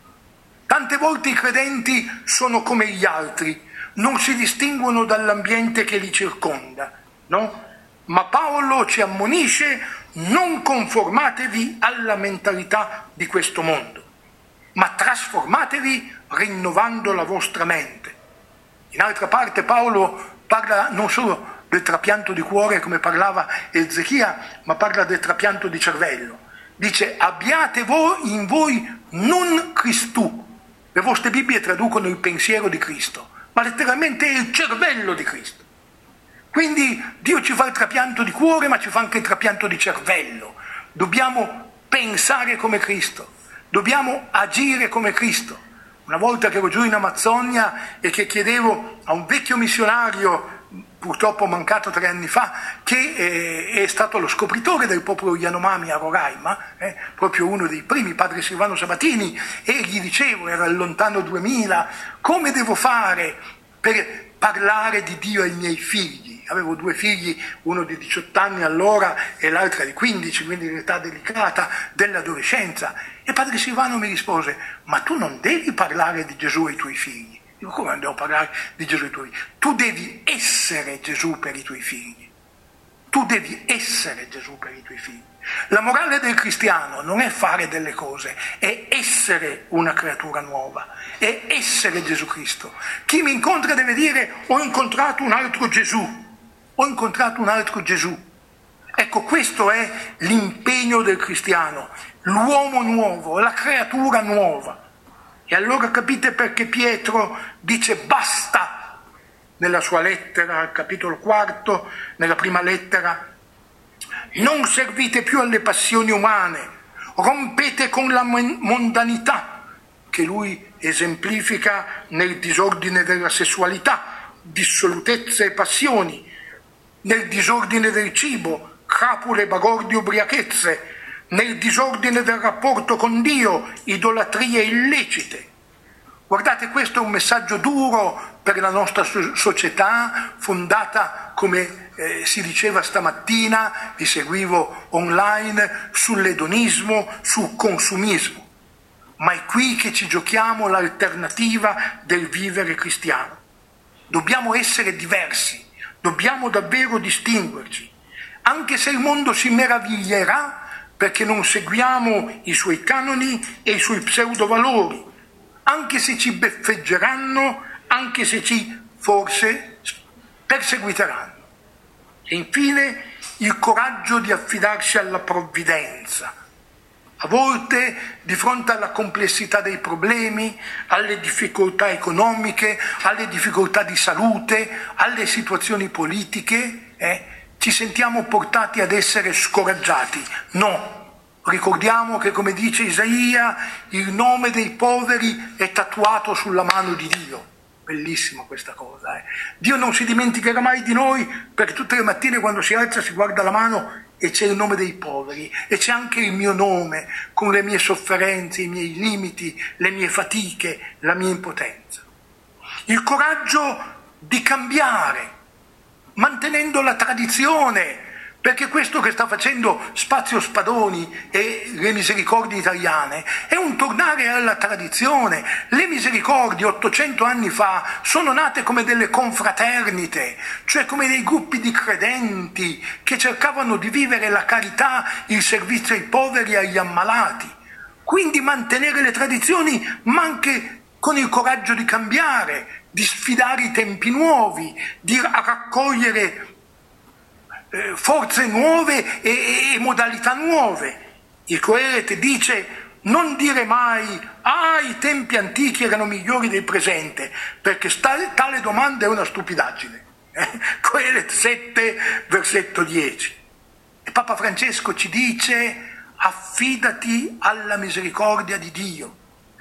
Tante volte i credenti sono come gli altri, non si distinguono dall'ambiente che li circonda, no? Ma Paolo ci ammonisce: non conformatevi alla mentalità di questo mondo, ma trasformatevi rinnovando la vostra mente. In altra parte Paolo parla non solo del trapianto di cuore come parlava Ezechia, ma parla del trapianto di cervello. Dice: abbiate voi in voi non Cristù. Le vostre Bibbie traducono il pensiero di Cristo, ma letteralmente è il cervello di Cristo. Quindi Dio ci fa il trapianto di cuore, ma ci fa anche il trapianto di cervello. Dobbiamo pensare come Cristo, dobbiamo agire come Cristo. Una volta che ero giù in Amazzonia e che chiedevo a un vecchio missionario, purtroppo mancato tre anni fa, che eh, è stato lo scopritore del popolo Yanomami a Roraima, eh, proprio uno dei primi, padre Silvano Sabatini, e gli dicevo, era lontano duemila, come devo fare per parlare di Dio ai miei figli? Avevo due figli, uno di diciotto anni allora e l'altra di quindici, quindi in età delicata dell'adolescenza. E padre Silvano mi rispose: ma tu non devi parlare di Gesù ai tuoi figli. Dico: come non devo parlare di Gesù ai tuoi figli? Tu devi essere Gesù per i tuoi figli. Tu devi essere Gesù per i tuoi figli. La morale del cristiano non è fare delle cose, è essere una creatura nuova, è essere Gesù Cristo. Chi mi incontra deve dire: ho incontrato un altro Gesù, ho incontrato un altro Gesù. Ecco, questo è l'impegno del cristiano, l'uomo nuovo, la creatura nuova. E allora capite perché Pietro dice: basta, nella sua lettera, al capitolo quarto, nella prima lettera: non servite più alle passioni umane, rompete con la mondanità, che lui esemplifica nel disordine della sessualità, dissolutezze e passioni, nel disordine del cibo, crapule, bagordi, ubriachezze, nel disordine del rapporto con Dio, idolatrie illecite. Guardate, questo è un messaggio duro per la nostra società, fondata, come eh, si diceva stamattina, vi seguivo online, sull'edonismo, sul consumismo. Ma è qui che ci giochiamo l'alternativa del vivere cristiano. Dobbiamo essere diversi, dobbiamo davvero distinguerci, anche se il mondo si meraviglierà perché non seguiamo i suoi canoni e i suoi pseudovalori, anche se ci beffeggeranno, anche se ci forse perseguiteranno. E infine il coraggio di affidarsi alla provvidenza. A volte, di fronte alla complessità dei problemi, alle difficoltà economiche, alle difficoltà di salute, alle situazioni politiche, eh, ci sentiamo portati ad essere scoraggiati. No. Ricordiamo che, come dice Isaia, il nome dei poveri è tatuato sulla mano di Dio. Bellissima questa cosa. Eh. Dio non si dimenticherà mai di noi, perché tutte le mattine quando si alza si guarda la mano e c'è il nome dei poveri, e c'è anche il mio nome, con le mie sofferenze, i miei limiti, le mie fatiche, la mia impotenza. Il coraggio di cambiare, mantenendo la tradizione, perché questo che sta facendo Spazio Spadoni e le Misericordie Italiane è un tornare alla tradizione. Le Misericordie ottocento anni fa sono nate come delle confraternite, cioè come dei gruppi di credenti che cercavano di vivere la carità, il servizio ai poveri e agli ammalati. Quindi mantenere le tradizioni, ma anche con il coraggio di cambiare, di sfidare i tempi nuovi, di raccogliere forze nuove e, e modalità nuove. Il Coelete dice: non dire mai ah i tempi antichi erano migliori del presente, perché tale, tale domanda è una stupidaggine. eh? Coelete sette versetto dieci. E Papa Francesco ci dice: affidati alla misericordia di Dio.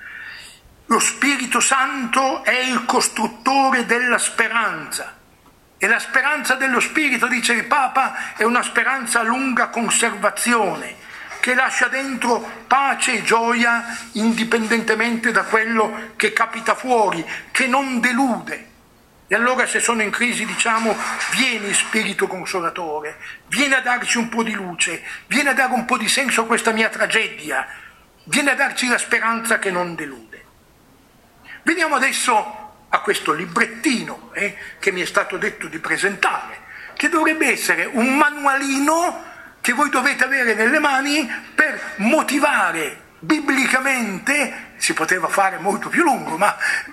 Lo Spirito Santo è il costruttore della speranza. E la speranza dello Spirito, dice il Papa, è una speranza a lunga conservazione, che lascia dentro pace e gioia indipendentemente da quello che capita fuori, che non delude. E allora, se sono in crisi, diciamo: vieni Spirito Consolatore, vieni a darci un po' di luce, vieni a dare un po' di senso a questa mia tragedia, vieni a darci la speranza che non delude. Veniamo adesso a questo librettino eh, che mi è stato detto di presentare, che dovrebbe essere un manualino che voi dovete avere nelle mani per motivare biblicamente, si poteva fare molto più lungo, ma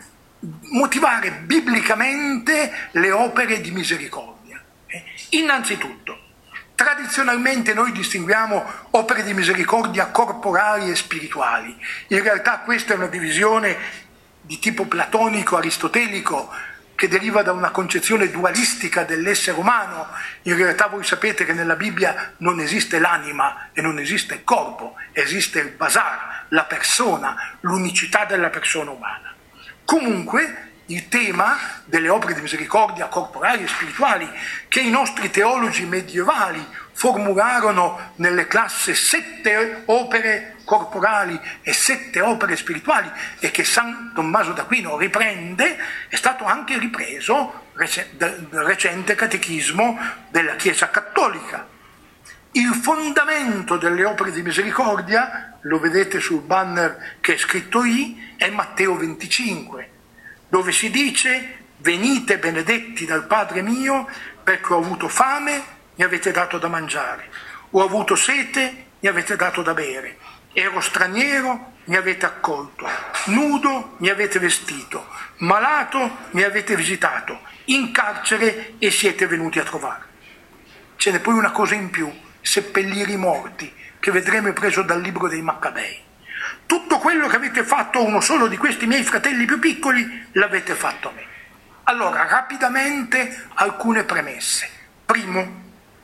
motivare biblicamente le opere di misericordia. Eh. Innanzitutto, tradizionalmente noi distinguiamo opere di misericordia corporali e spirituali. In realtà questa è una divisione di tipo platonico, aristotelico, che deriva da una concezione dualistica dell'essere umano. In realtà voi sapete che nella Bibbia non esiste l'anima e non esiste il corpo, esiste il basar, la persona, l'unicità della persona umana. Comunque, il tema delle opere di misericordia corporali e spirituali, che i nostri teologi medievali formularono nelle classi sette opere corporali e sette opere spirituali, e che San Tommaso d'Aquino riprende, è stato anche ripreso dal recente catechismo della Chiesa Cattolica. Il fondamento delle opere di misericordia, lo vedete sul banner che è scritto I, è Matteo venticinque, dove si dice: venite benedetti dal Padre mio, perché ho avuto fame, mi avete dato da mangiare, ho avuto sete, mi avete dato da bere, ero straniero, mi avete accolto, nudo, mi avete vestito, malato, mi avete visitato, in carcere e siete venuti a trovare. Ce n'è poi una cosa in più: seppellire i morti, che vedremo preso dal libro dei Maccabei. Tutto quello che avete fatto a uno solo di questi miei fratelli più piccoli l'avete fatto a me. Allora, rapidamente alcune premesse. Primo,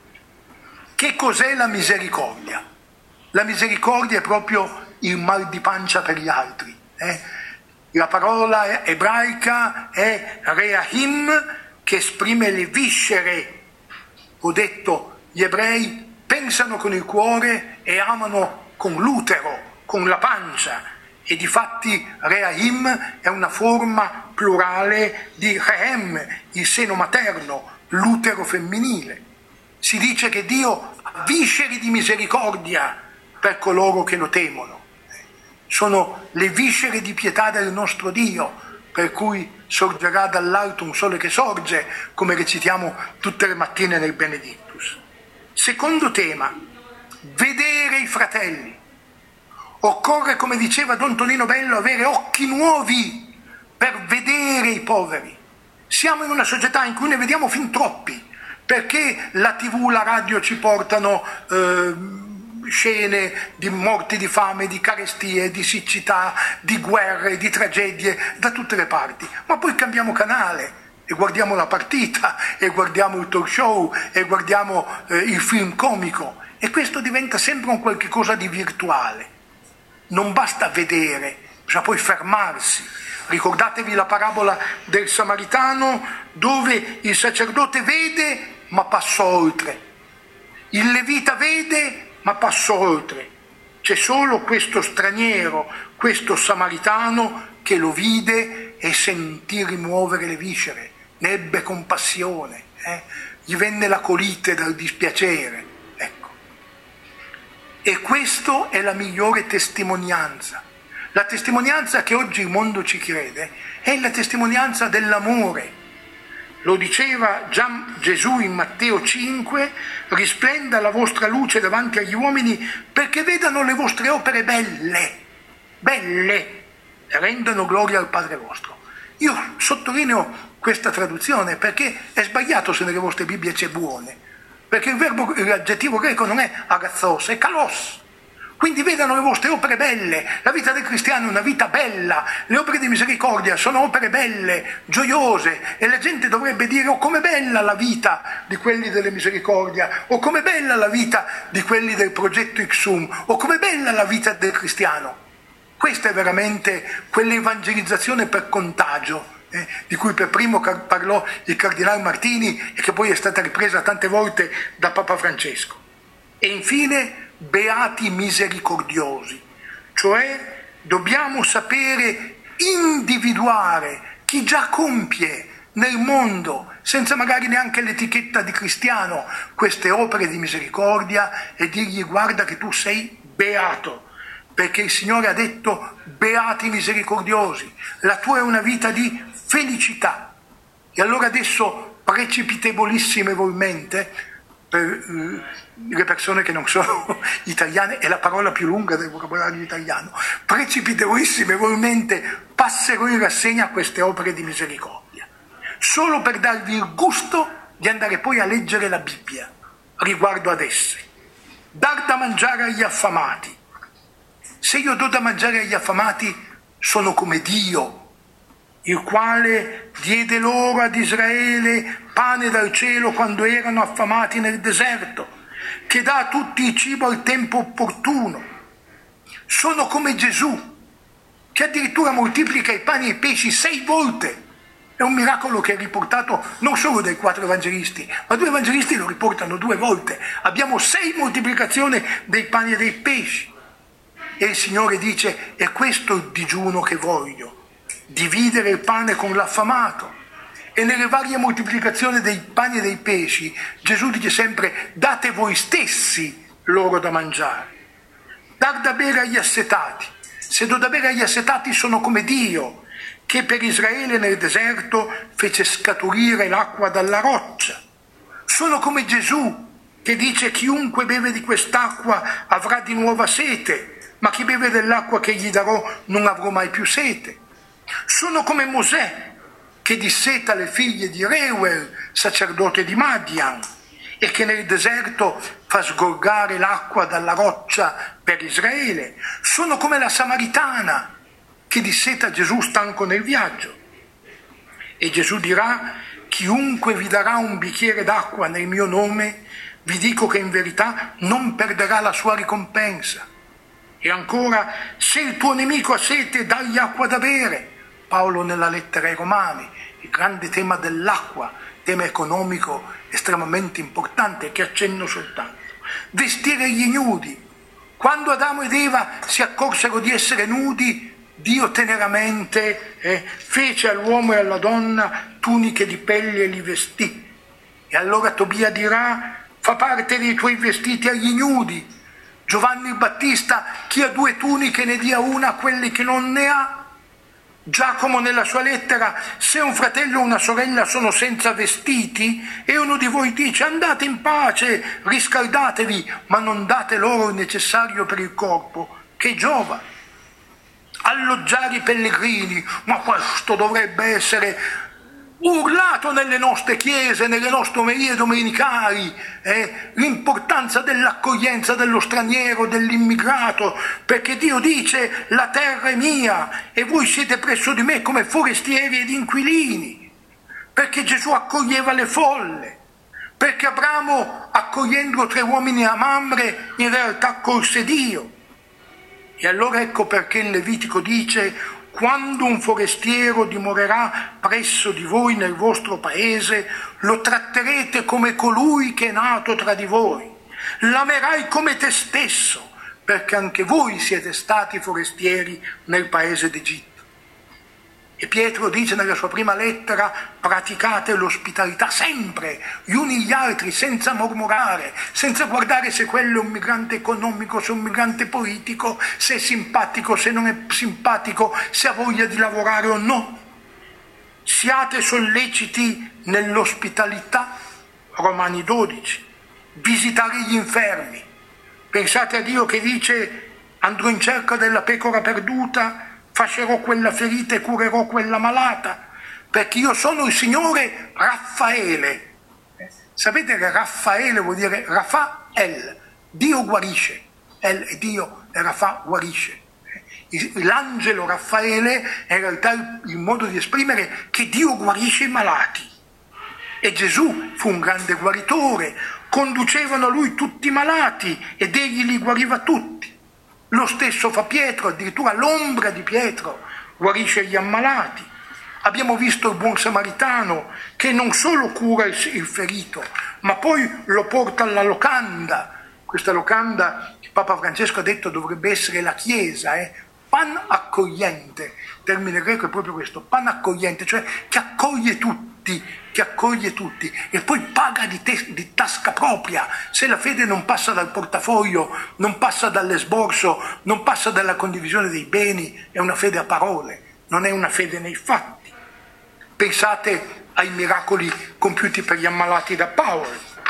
che cos'è la misericordia? La misericordia è proprio il mal di pancia per gli altri. Eh? La parola ebraica è reahim, che esprime le viscere. Ho detto, gli ebrei pensano con il cuore e amano con l'utero, con la pancia, e difatti reahim è una forma plurale di rehem, il seno materno, l'utero femminile. Si dice che Dio ha visceri di misericordia per coloro che lo temono. Sono le viscere di pietà del nostro Dio, per cui sorgerà dall'alto un sole che sorge, come recitiamo tutte le mattine nel Benedictus. Secondo tema, vedere i fratelli. Occorre, come diceva Don Tonino Bello, avere occhi nuovi per vedere i poveri. Siamo in una società in cui ne vediamo fin troppi, perché la tivù, la radio ci portano eh, scene di morti di fame, di carestie, di siccità, di guerre, di tragedie da tutte le parti, ma poi cambiamo canale e guardiamo la partita e guardiamo il talk show e guardiamo eh, il film comico, e questo diventa sempre un qualche cosa di virtuale. Non basta vedere, bisogna poi fermarsi. Ricordatevi la parabola del Samaritano, dove il sacerdote vede ma passa oltre, il levita vede ma passa oltre. C'è solo questo straniero, questo samaritano, che lo vide e sentì rimuovere le viscere, ne ebbe compassione, eh? Gli venne la colite dal dispiacere, ecco. E questo è la migliore testimonianza. La testimonianza che oggi il mondo ci chiede è la testimonianza dell'amore. Lo diceva già Gesù in Matteo cinque, risplenda la vostra luce davanti agli uomini perché vedano le vostre opere belle, belle, e rendano gloria al Padre vostro. Io sottolineo questa traduzione perché è sbagliato se nelle vostre Bibbie c'è buone, perché il verbo, l'aggettivo greco non è agathos, è kalos. Quindi vedano le vostre opere belle. La vita del cristiano è una vita bella, le opere di misericordia sono opere belle, gioiose, e la gente dovrebbe dire: oh, com'è bella la vita di quelli delle misericordia, o com'è bella la vita di quelli del progetto Ixum, o com'è bella la vita del cristiano. Questa è veramente quell'evangelizzazione per contagio, eh, di cui per primo parlò il Cardinal Martini e che poi è stata ripresa tante volte da Papa Francesco. E infine, beati misericordiosi, cioè dobbiamo sapere individuare chi già compie nel mondo, senza magari neanche l'etichetta di cristiano, queste opere di misericordia e dirgli: guarda che tu sei beato, perché il Signore ha detto: beati misericordiosi, la tua è una vita di felicità. E allora adesso, precipitebolissimamente, per uh, le persone che non sono italiane, è la parola più lunga del vocabolario italiano, precipitebolissimamente passerò in rassegna queste opere di misericordia, solo per darvi il gusto di andare poi a leggere la Bibbia riguardo ad esse. Dar da mangiare agli affamati. Se io do da mangiare agli affamati, sono come Dio, il quale diede loro ad Israele pane dal cielo quando erano affamati nel deserto, che dà a tutti il cibo al tempo opportuno. Sono come Gesù, che addirittura moltiplica i pani e i pesci sei volte. È un miracolo che è riportato non solo dai quattro evangelisti, ma due evangelisti lo riportano due volte. Abbiamo sei moltiplicazioni dei pani e dei pesci. E il Signore dice: è questo il digiuno che voglio, dividere il pane con l'affamato. E nelle varie moltiplicazioni dei pani e dei pesci Gesù dice sempre: date voi stessi loro da mangiare. Dar da bere agli assetati. Se do da bere agli assetati, sono come Dio, che per Israele nel deserto fece scaturire l'acqua dalla roccia. Sono come Gesù, che dice: chiunque beve di quest'acqua avrà di nuova sete, ma chi beve dell'acqua che gli darò non avrà mai più sete. Sono come Mosè, che disseta le figlie di Reuel, sacerdote di Madian, e che nel deserto fa sgorgare l'acqua dalla roccia per Israele. Sono come la Samaritana, che disseta Gesù stanco nel viaggio. E Gesù dirà: chiunque vi darà un bicchiere d'acqua nel mio nome, vi dico che in verità non perderà la sua ricompensa. E ancora: se il tuo nemico ha sete, dagli acqua da bere. Paolo nella lettera ai Romani, il grande tema dell'acqua, tema economico estremamente importante che accenno soltanto. Vestire gli nudi. Quando Adamo ed Eva si accorsero di essere nudi, Dio teneramente eh, fece all'uomo e alla donna tuniche di pelle e li vestì. E allora Tobia dirà: fa parte dei tuoi vestiti agli nudi. Giovanni il Battista: chi ha due tuniche ne dia una a quelli che non ne ha. Giacomo nella sua lettera: se un fratello o una sorella sono senza vestiti e uno di voi dice: andate in pace, riscaldatevi, ma non date loro il necessario per il corpo, che giova? Alloggiare i pellegrini, ma questo dovrebbe essere urlato nelle nostre chiese, nelle nostre omelie domenicali, eh? L'importanza dell'accoglienza dello straniero, dell'immigrato, perché Dio dice: la terra è mia e voi siete presso di me come forestieri ed inquilini, perché Gesù accoglieva le folle, perché Abramo, accogliendo tre uomini a Mamre, in realtà accolse Dio. E allora ecco perché il Levitico dice: quando un forestiero dimorerà presso di voi nel vostro paese, lo tratterete come colui che è nato tra di voi. L'amerai come te stesso, perché anche voi siete stati forestieri nel paese d'Egitto. E Pietro dice nella sua prima lettera: praticate l'ospitalità sempre, gli uni gli altri, senza mormorare, senza guardare se quello è un migrante economico, se è un migrante politico, se è simpatico, se non è simpatico, se ha voglia di lavorare o no. Siate solleciti nell'ospitalità, Romani dodici, visitare gli infermi. Pensate a Dio che dice: andrò in cerca della pecora perduta, fascerò quella ferita e curerò quella malata, perché io sono il Signore Raffaele. Sapete che Raffaele vuol dire Rafael, Dio guarisce, El è Dio e Rafa guarisce. L'angelo Raffaele è in realtà il modo di esprimere che Dio guarisce i malati. E Gesù fu un grande guaritore, conducevano a lui tutti i malati ed egli li guariva tutti. Lo stesso fa Pietro, addirittura l'ombra di Pietro guarisce gli ammalati. Abbiamo visto il buon samaritano che non solo cura il, il ferito, ma poi lo porta alla locanda. Questa locanda, il Papa Francesco ha detto, dovrebbe essere la Chiesa, eh? Pan accogliente. Il termine greco è proprio questo, pan accogliente, cioè che accoglie tutti, che accoglie tutti e poi paga di, te- di tasca propria. Se la fede non passa dal portafoglio, non passa dall'esborso, non passa dalla condivisione dei beni, è una fede a parole, non è una fede nei fatti. Pensate ai miracoli compiuti per gli ammalati da Paolo.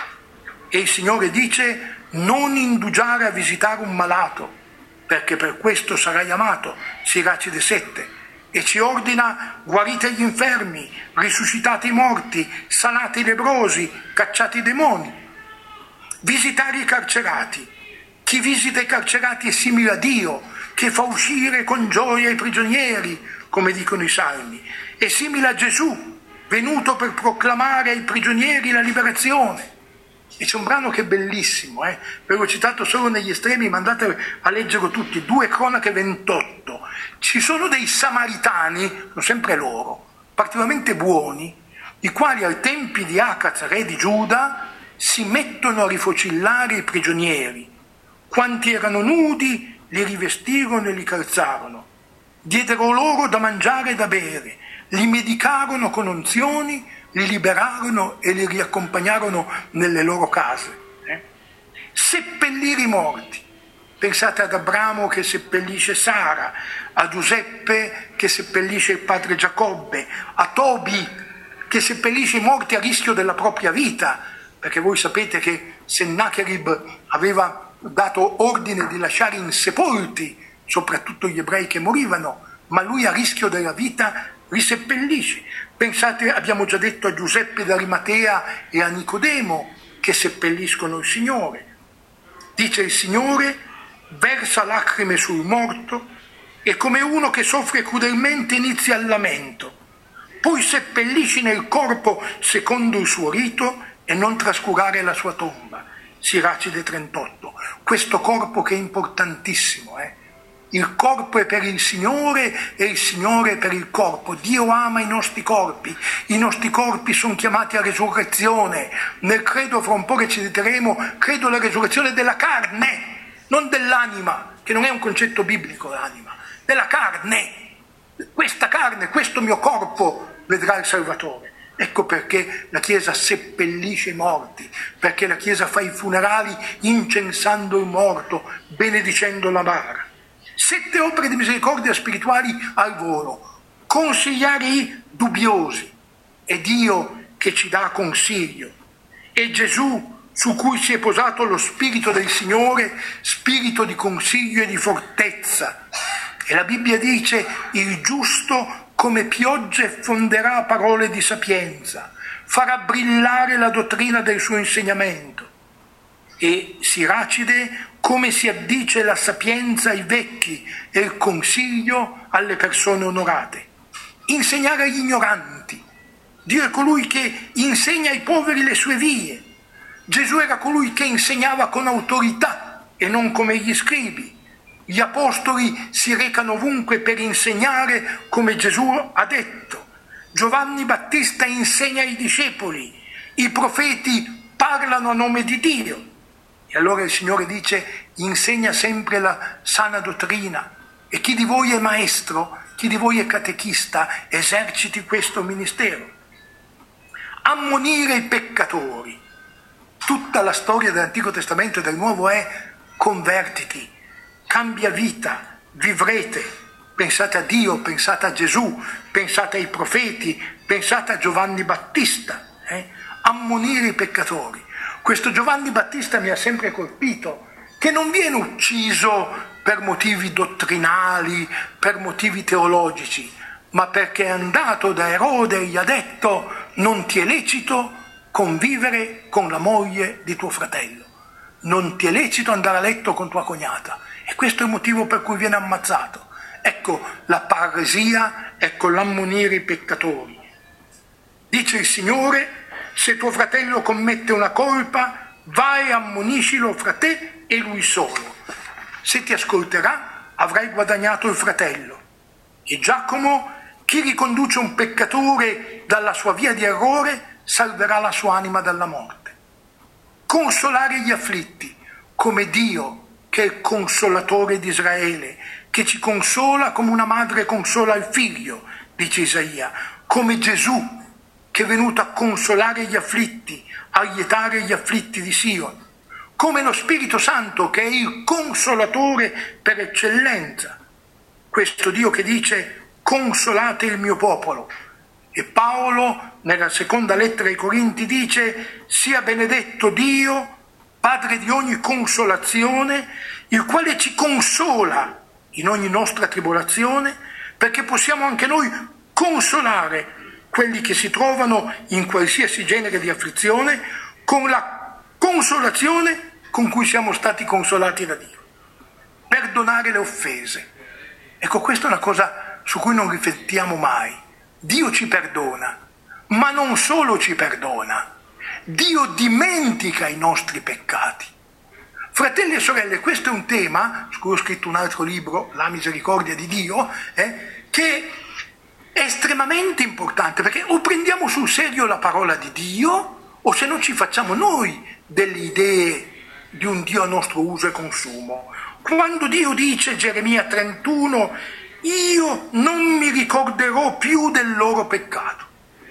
E il Signore dice: non indugiare a visitare un malato, perché per questo sarai amato, Siracide sette. E ci ordina: guarite gli infermi, risuscitate i morti, sanate i lebbrosi, cacciate i demoni. Visitare i carcerati. Chi visita i carcerati è simile a Dio, che fa uscire con gioia i prigionieri, come dicono i salmi. È simile a Gesù, venuto per proclamare ai prigionieri la liberazione. E c'è un brano che è bellissimo, eh? Ve l'ho citato solo negli estremi, ma andate a leggerlo tutti, due Cronache ventotto. Ci sono dei samaritani, sono sempre loro, particolarmente buoni, i quali ai tempi di Acaz, re di Giuda, si mettono a rifocillare i prigionieri. Quanti erano nudi, li rivestirono e li calzarono. Diedero loro da mangiare e da bere, li medicarono con unzioni, li liberarono e li riaccompagnarono nelle loro case. Eh? Seppellire i morti. Pensate ad Abramo che seppellisce Sara, a Giuseppe che seppellisce il padre Giacobbe, a Tobi che seppellisce i morti a rischio della propria vita, perché voi sapete che Sennacherib aveva dato ordine di lasciare insepolti soprattutto gli ebrei che morivano, ma lui a rischio della vita li seppellisce. Pensate, abbiamo già detto, a Giuseppe d'Arimatea e a Nicodemo che seppelliscono il Signore. Dice il Signore: versa lacrime sul morto e come uno che soffre crudelmente inizia il lamento. poi seppellisci nel corpo secondo il suo rito e non trascurare la sua tomba. Siracide trentotto. Questo corpo che è importantissimo, eh? Il corpo è per il Signore e il Signore è per il corpo. Dio ama i nostri corpi, i nostri corpi sono chiamati a resurrezione. Nel credo, fra un po' reciteremo, credo alla resurrezione della carne, non dell'anima, che non è un concetto biblico l'anima, della carne. Questa carne, questo mio corpo vedrà il Salvatore. Ecco perché la Chiesa seppellisce i morti, perché la Chiesa fa i funerali incensando il morto, benedicendo la bara. Sette opere di misericordia spirituali al volo. Consigliare i dubbiosi. È Dio che ci dà consiglio. È Gesù su cui si è posato lo Spirito del Signore, spirito di consiglio e di fortezza. E la Bibbia dice: il giusto come piogge fonderà parole di sapienza, farà brillare la dottrina del suo insegnamento. E Siracide come si addice la sapienza ai vecchi e il consiglio alle persone onorate. Insegnare agli ignoranti. Dio è colui che insegna ai poveri le sue vie. Gesù era colui che insegnava con autorità e non come gli scribi. Gli apostoli si recano ovunque per insegnare come Gesù ha detto. Giovanni Battista insegna ai discepoli. I profeti parlano a nome di Dio. E allora il Signore dice: insegna sempre la sana dottrina. E chi di voi è maestro, chi di voi è catechista, eserciti questo ministero. Ammonire i peccatori. Tutta la storia dell'Antico Testamento e del Nuovo è: convertiti, cambia vita, vivrete. Pensate a Dio, pensate a Gesù, pensate ai profeti, pensate a Giovanni Battista. Eh? Ammonire i peccatori. Questo Giovanni Battista mi ha sempre colpito, che non viene ucciso per motivi dottrinali, per motivi teologici, ma perché è andato da Erode e gli ha detto: non ti è lecito convivere con la moglie di tuo fratello, non ti è lecito andare a letto con tua cognata. E questo è il motivo per cui viene ammazzato. Ecco la parresia, ecco l'ammonire i peccatori. Dice il Signore: se tuo fratello commette una colpa, vai e ammoniscilo fra te e lui solo. Se ti ascolterà, avrai guadagnato il fratello. E Giacomo: chi riconduce un peccatore dalla sua via di errore, salverà la sua anima dalla morte. Consolare gli afflitti, come Dio, che è il consolatore di Israele, che ci consola come una madre consola il figlio, dice Isaia, come Gesù, che è venuto a consolare gli afflitti, a lietare gli afflitti di Sion, come lo Spirito Santo, che è il consolatore per eccellenza. Questo Dio che dice: consolate il mio popolo. E Paolo, nella seconda lettera ai Corinti, dice: sia benedetto Dio, Padre di ogni consolazione, il quale ci consola in ogni nostra tribolazione, perché possiamo anche noi consolare quelli che si trovano in qualsiasi genere di afflizione con la consolazione con cui siamo stati consolati da Dio. Perdonare le offese. Ecco, questa è una cosa su cui non riflettiamo mai. Dio ci perdona, ma non solo ci perdona, Dio dimentica i nostri peccati. Fratelli e sorelle, questo è un tema, su cui ho scritto un altro libro, La misericordia di Dio, eh, che è estremamente importante, perché o prendiamo sul serio la parola di Dio, o se no ci facciamo noi delle idee di un Dio a nostro uso e consumo. Quando Dio dice, Geremia trentuno, io non mi ricorderò più del loro peccato.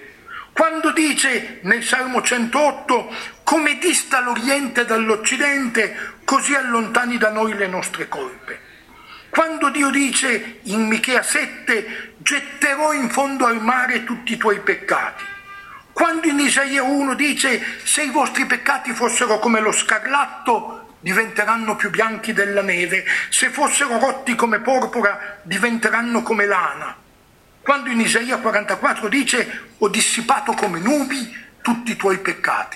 Quando dice nel Salmo centootto, come dista l'Oriente dall'Occidente, così allontani da noi le nostre colpe. Quando Dio dice in Michea sette, getterò in fondo al mare tutti i tuoi peccati. Quando in Isaia uno dice, se i vostri peccati fossero come lo scarlatto, diventeranno più bianchi della neve, se fossero rotti come porpora, diventeranno come lana. Quando in Isaia quarantaquattro dice, ho dissipato come nubi tutti i tuoi peccati.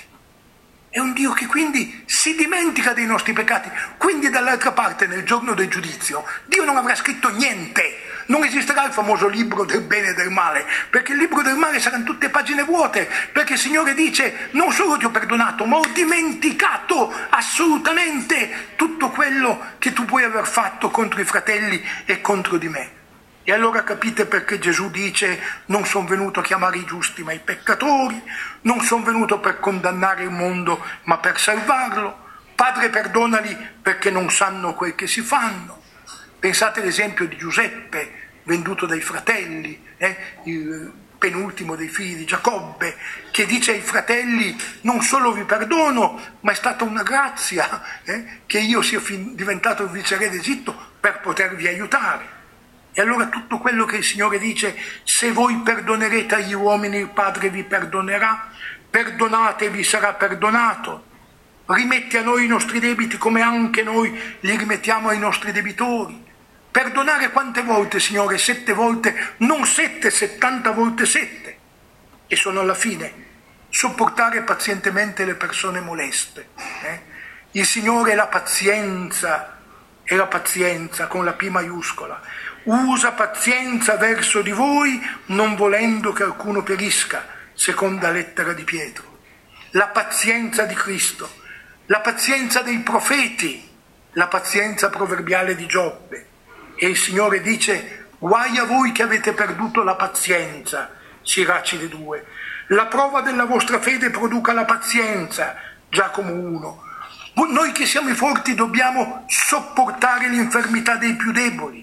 È un Dio che quindi si dimentica dei nostri peccati. Quindi dall'altra parte, nel giorno del giudizio, Dio non avrà scritto niente, Non esisterà il famoso libro del bene e del male, perché il libro del male saranno tutte pagine vuote, perché il Signore dice: non solo ti ho perdonato, ma ho dimenticato assolutamente tutto quello che tu puoi aver fatto contro i fratelli e contro di me. E allora capite perché Gesù dice: non sono venuto a chiamare i giusti ma i peccatori, non sono venuto per condannare il mondo ma per salvarlo. Padre, perdonali perché non sanno quel che si fanno. Pensate all'esempio di Giuseppe, venduto dai fratelli, eh, il penultimo dei figli di Giacobbe, che dice ai fratelli: non solo vi perdono, ma è stata una grazia eh, che io sia fin- diventato il viceré d'Egitto per potervi aiutare. E allora tutto quello che il Signore dice: se voi perdonerete agli uomini, il Padre vi perdonerà, perdonate e vi sarà perdonato, rimetti a noi i nostri debiti come anche noi li rimettiamo ai nostri debitori. Perdonare quante volte, Signore? Sette volte, non sette, settanta volte sette. E sono alla fine: sopportare pazientemente le persone moleste. Eh? Il Signore è la pazienza, è la pazienza con la P maiuscola. Usa pazienza verso di voi, non volendo che alcuno perisca, seconda lettera di Pietro. La pazienza di Cristo, la pazienza dei profeti, la pazienza proverbiale di Giobbe. E il Signore dice: guai a voi che avete perduto la pazienza, Siracide due. La prova della vostra fede produca la pazienza, Giacomo uno. Noi che siamo i forti dobbiamo sopportare l'infermità dei più deboli.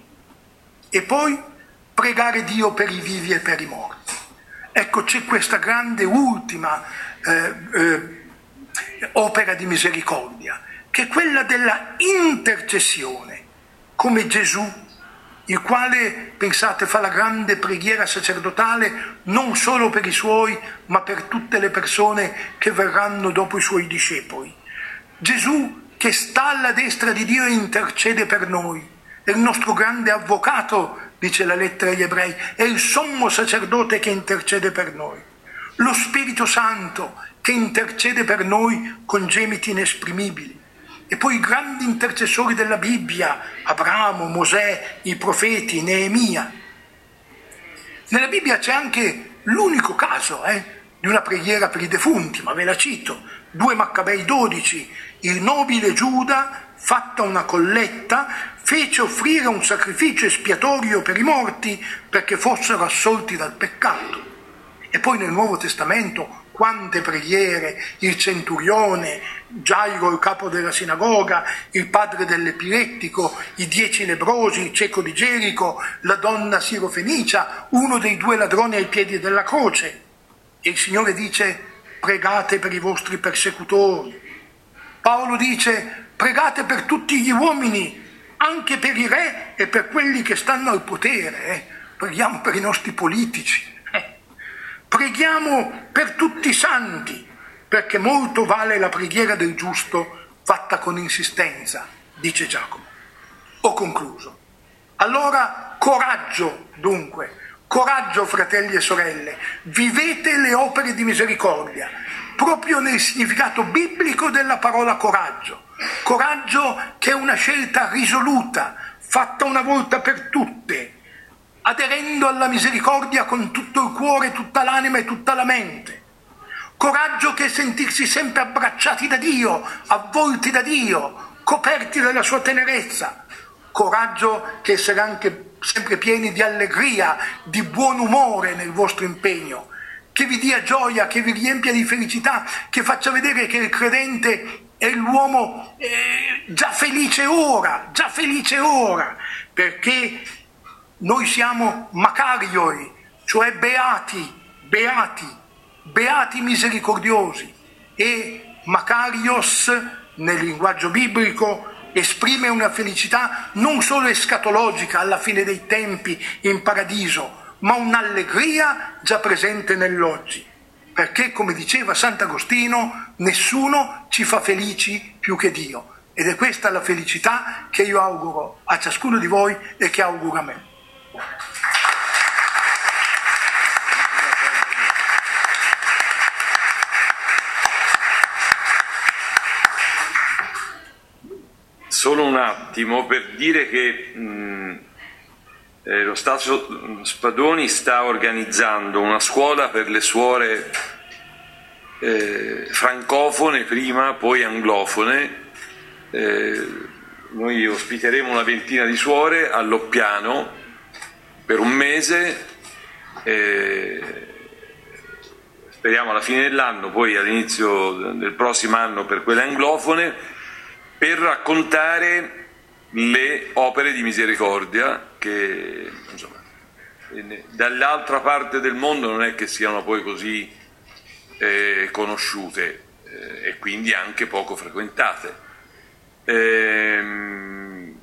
E poi pregare Dio per i vivi e per i morti. Ecco, c'è questa grande ultima eh, eh, opera di misericordia, che è quella della intercessione, come Gesù, il quale, pensate, fa la grande preghiera sacerdotale non solo per i suoi, ma per tutte le persone che verranno dopo i suoi discepoli. Gesù che sta alla destra di Dio e intercede per noi. È il nostro grande avvocato, dice la lettera agli Ebrei, è il sommo sacerdote che intercede per noi. Lo Spirito Santo che intercede per noi con gemiti inesprimibili. E poi i grandi intercessori della Bibbia, Abramo, Mosè, i profeti, Neemia. Nella Bibbia c'è anche l'unico caso eh, di una preghiera per i defunti, ma ve la cito, due Maccabei dodici, il nobile Giuda, fatta una colletta, fece offrire un sacrificio espiatorio per i morti perché fossero assolti dal peccato. E poi nel Nuovo Testamento quante preghiere, il centurione, Gairo il capo della sinagoga, il padre dell'epilettico, i dieci lebbrosi, il cieco di Gerico, la donna sirofenicia, uno dei due ladroni ai piedi della croce. E il Signore dice: pregate per i vostri persecutori. Paolo dice: pregate per tutti gli uomini, anche per i re e per quelli che stanno al potere. Eh. Preghiamo per i nostri politici. Eh. Preghiamo per tutti i santi, perché molto vale la preghiera del giusto fatta con insistenza, dice Giacomo. Ho concluso. Allora, coraggio dunque, coraggio fratelli e sorelle, vivete le opere di misericordia, proprio nel significato biblico della parola coraggio. Coraggio che è una scelta risoluta, fatta una volta per tutte, aderendo alla misericordia con tutto il cuore, tutta l'anima e tutta la mente. Coraggio che è sentirsi sempre abbracciati da Dio, avvolti da Dio, coperti dalla sua tenerezza. Coraggio che essere anche sempre pieni di allegria, di buon umore nel vostro impegno, che vi dia gioia, che vi riempia di felicità, che faccia vedere che il credente è l'uomo eh, già felice ora, già felice ora, perché noi siamo macarioi, cioè beati, beati, beati misericordiosi, e Makarios nel linguaggio biblico esprime una felicità non solo escatologica alla fine dei tempi in paradiso, ma un'allegria già presente nell'oggi, perché, come diceva Sant'Agostino, nessuno ci fa felici più che Dio, ed è questa la felicità che io auguro a ciascuno di voi e che auguro a me. Solo un attimo per dire che mh, eh, lo Stato Spadoni sta organizzando una scuola per le suore eh, francofone prima, poi anglofone. Eh, noi ospiteremo una ventina di suore a Loppiano per un mese, eh, speriamo alla fine dell'anno, poi all'inizio del prossimo anno per quelle anglofone, per raccontare le opere di misericordia che, insomma, dall'altra parte del mondo non è che siano poi così eh, conosciute eh, e quindi anche poco frequentate. Ehm,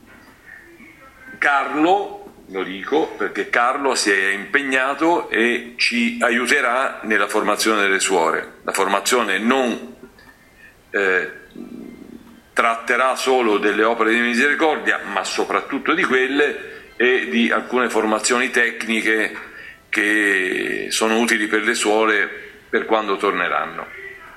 Carlo, lo dico perché Carlo si è impegnato e ci aiuterà nella formazione delle suore. La formazione non eh, tratterà solo delle opere di misericordia, ma soprattutto di quelle e di alcune formazioni tecniche che sono utili per le suore per quando torneranno.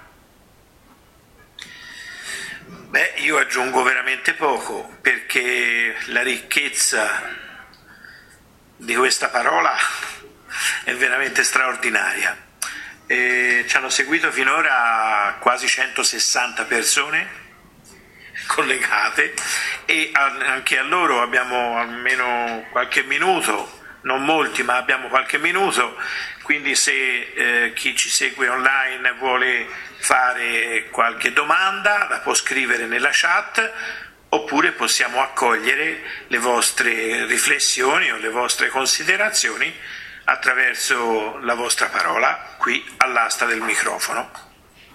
Beh, io aggiungo veramente poco, perché la ricchezza di questa parola è veramente straordinaria. E ci hanno seguito finora quasi centosessanta persone collegate e anche a loro abbiamo almeno qualche minuto, non molti ma abbiamo qualche minuto, quindi se eh, chi ci segue online vuole fare qualche domanda la può scrivere nella chat, oppure possiamo accogliere le vostre riflessioni o le vostre considerazioni attraverso la vostra parola qui all'asta del microfono.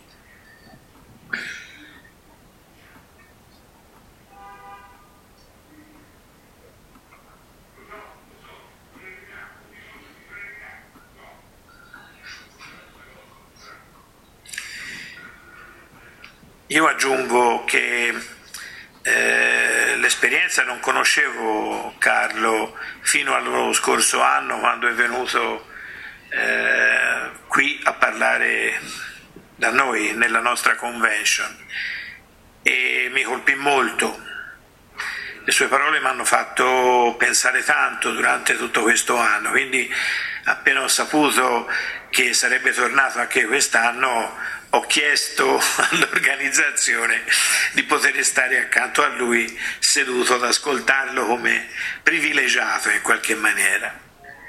Io aggiungo che eh, l'esperienza non conoscevo Carlo fino allo scorso anno, quando è venuto eh, qui a parlare da noi nella nostra convention, e mi colpì molto. Le sue parole mi hanno fatto pensare tanto durante tutto questo anno, quindi appena ho saputo che sarebbe tornato anche quest'anno ho chiesto all'organizzazione di poter stare accanto a lui seduto ad ascoltarlo come privilegiato in qualche maniera.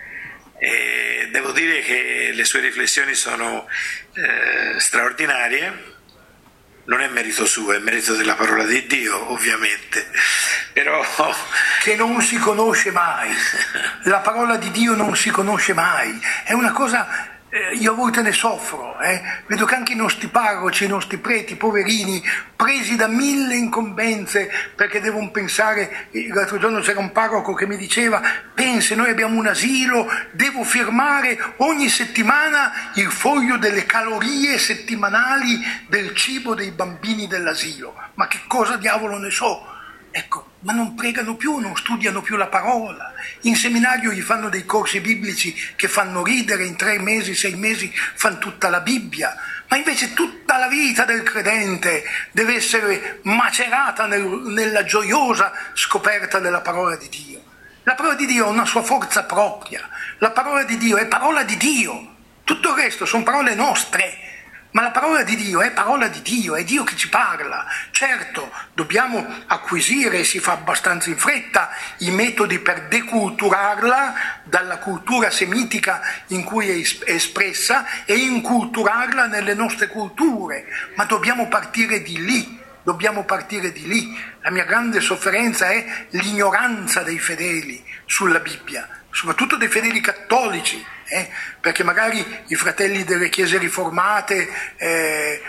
E devo dire che le sue riflessioni sono eh, straordinarie. Non è merito suo, è merito della parola di Dio, ovviamente, però che non si conosce mai. La parola di Dio non si conosce mai, è una cosa. Eh, io a volte ne soffro, eh. Vedo che anche i nostri parroci, i nostri preti, poverini, presi da mille incombenze, perché devono pensare, l'altro giorno c'era un parroco che mi diceva, pensi, noi abbiamo un asilo, devo firmare ogni settimana il foglio delle calorie settimanali del cibo dei bambini dell'asilo, ma che cosa diavolo ne so? Ecco, ma non pregano più, non studiano più la parola. In seminario gli fanno dei corsi biblici che fanno ridere, in tre mesi, sei mesi fanno tutta la Bibbia, ma invece tutta la vita del credente deve essere macerata nel, nella gioiosa scoperta della parola di Dio. La parola di Dio ha una sua forza propria, la parola di Dio è parola di Dio, tutto il resto sono parole nostre. Ma la parola di Dio è parola di Dio, è Dio che ci parla. Certo, dobbiamo acquisire, si fa abbastanza in fretta, i metodi per deculturarla dalla cultura semitica in cui è espressa e inculturarla nelle nostre culture, ma dobbiamo partire di lì, dobbiamo partire di lì. La mia grande sofferenza è l'ignoranza dei fedeli sulla Bibbia, soprattutto dei fedeli cattolici. Eh, perché magari i fratelli delle chiese riformate eh,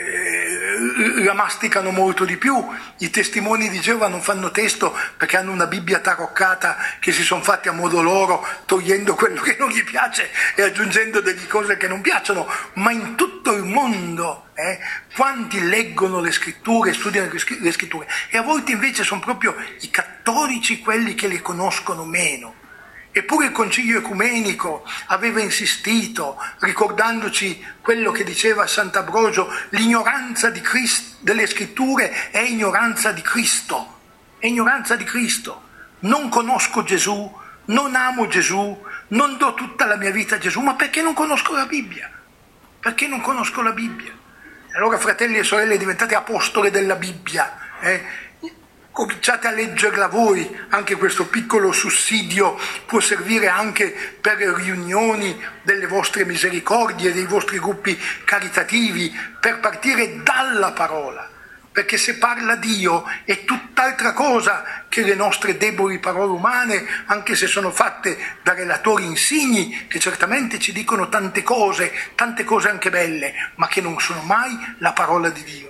eh, la masticano molto di più, i testimoni di Geova non fanno testo perché hanno una Bibbia taroccata che si sono fatti a modo loro, togliendo quello che non gli piace e aggiungendo delle cose che non piacciono, ma in tutto il mondo eh, quanti leggono le scritture, studiano le scritture, e a volte invece sono proprio i cattolici quelli che le conoscono meno. Eppure il Concilio Ecumenico aveva insistito, ricordandoci quello che diceva Sant'Ambrogio, l'ignoranza di Cristo, delle scritture è ignoranza di Cristo, è ignoranza di Cristo. Non conosco Gesù, non amo Gesù, non do tutta la mia vita a Gesù, ma perché non conosco la Bibbia? Perché non conosco la Bibbia? Allora, fratelli e sorelle, diventate apostoli della Bibbia, eh? Cominciate a leggerla voi, anche questo piccolo sussidio può servire anche per riunioni delle vostre misericordie, dei vostri gruppi caritativi, per partire dalla parola, perché se parla Dio è tutt'altra cosa che le nostre deboli parole umane, anche se sono fatte da relatori insigni che certamente ci dicono tante cose, tante cose anche belle, ma che non sono mai la parola di Dio.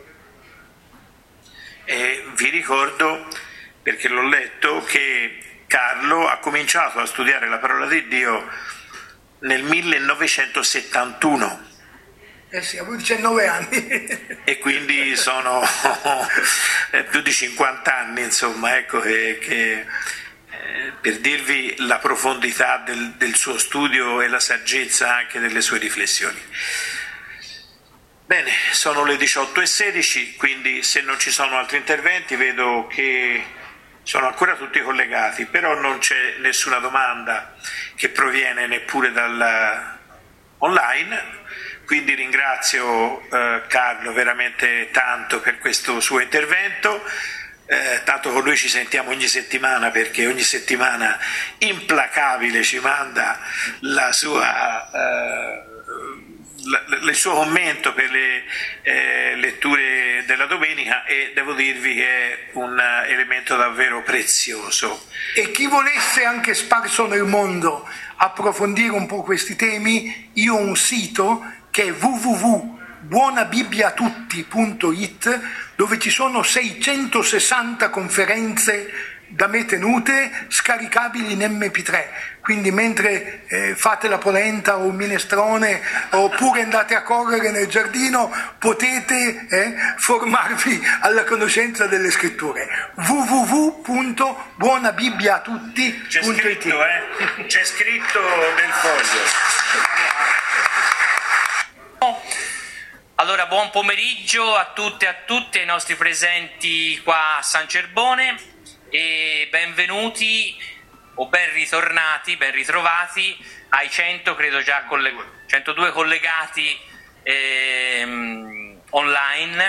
E vi ricordo, perché l'ho letto, che Carlo ha cominciato a studiare la parola di Dio nel millenovecentosettantuno. Eh sì, avevo diciannove anni. E quindi sono più di cinquanta anni, insomma, ecco, che, che eh, per dirvi la profondità del, del suo studio e la saggezza anche delle sue riflessioni. Bene, sono le diciotto e sedici, quindi se non ci sono altri interventi vedo che sono ancora tutti collegati, però non c'è nessuna domanda che proviene neppure dal online, quindi ringrazio eh, Carlo veramente tanto per questo suo intervento. Eh, tanto con lui ci sentiamo ogni settimana, perché ogni settimana implacabile ci manda la sua... Eh, il suo commento per le eh, letture della domenica, e devo dirvi che è un elemento davvero prezioso. E chi volesse, anche sparso nel mondo, approfondire un po' questi temi, io ho un sito che è w w w punto buona bibbia tutti punto i t, dove ci sono seicentosessanta conferenze da me tenute, scaricabili in emme pi tre. Quindi mentre eh, fate la polenta o il minestrone, oppure andate a correre nel giardino, potete eh, formarvi alla conoscenza delle scritture. w w w punto buona bibbia tutti punto i t. C'è scritto, eh? C'è scritto nel foglio. Allora, buon pomeriggio a tutte e a tutti, ai nostri presenti qua a San Cerbone, e benvenuti o ben ritornati, ben ritrovati ai cento, credo già colleg- centodue collegati ehm, online,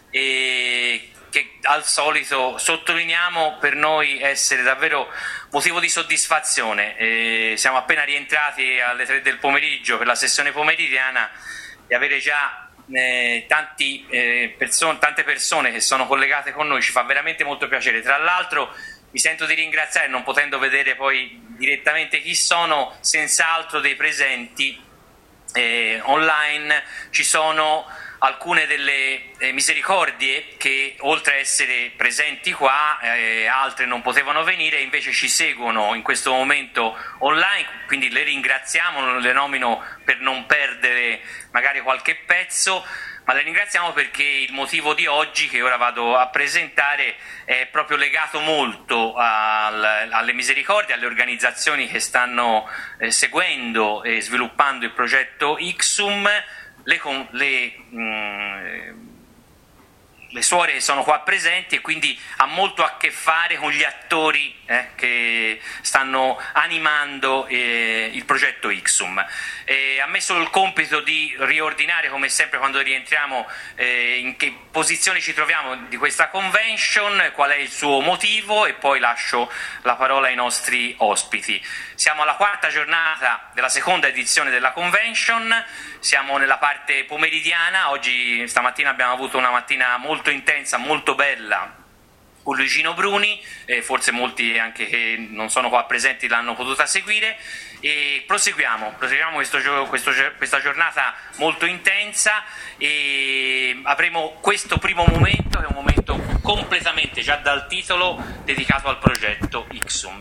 e che al solito sottolineiamo per noi essere davvero motivo di soddisfazione. E siamo appena rientrati alle tre del pomeriggio per la sessione pomeridiana, e avere già Eh, tanti, eh, person- tante persone che sono collegate con noi ci fa veramente molto piacere. Tra l'altro mi sento di ringraziare, non potendo vedere poi direttamente chi sono, senz'altro dei presenti eh, online. Ci sono alcune delle eh, misericordie che, oltre a essere presenti qua, eh, altre non potevano venire, invece ci seguono in questo momento online, quindi le ringraziamo, le nomino per non perdere magari qualche pezzo, ma le ringraziamo perché il motivo di oggi, che ora vado a presentare, è proprio legato molto al, alle misericordie, alle organizzazioni che stanno eh, seguendo e sviluppando il progetto Ixum. Le, le, mh, le suore che sono qua presenti, e quindi ha molto a che fare con gli attori eh, che stanno animando eh, il progetto Ixum. Eh, ha messo il compito di riordinare, come sempre quando rientriamo, eh, in che posizione ci troviamo di questa convention, qual è il suo motivo, e poi lascio la parola ai nostri ospiti. Siamo alla quarta giornata della seconda edizione della convention, siamo nella parte pomeridiana. Oggi, stamattina, abbiamo avuto una mattina molto intensa, molto bella con Luigino Bruni, eh, forse molti anche che non sono qua presenti l'hanno potuta seguire, e proseguiamo, proseguiamo questo, questo, questa giornata molto intensa, e avremo questo primo momento, che è un momento completamente, già dal titolo, dedicato al progetto Ixum.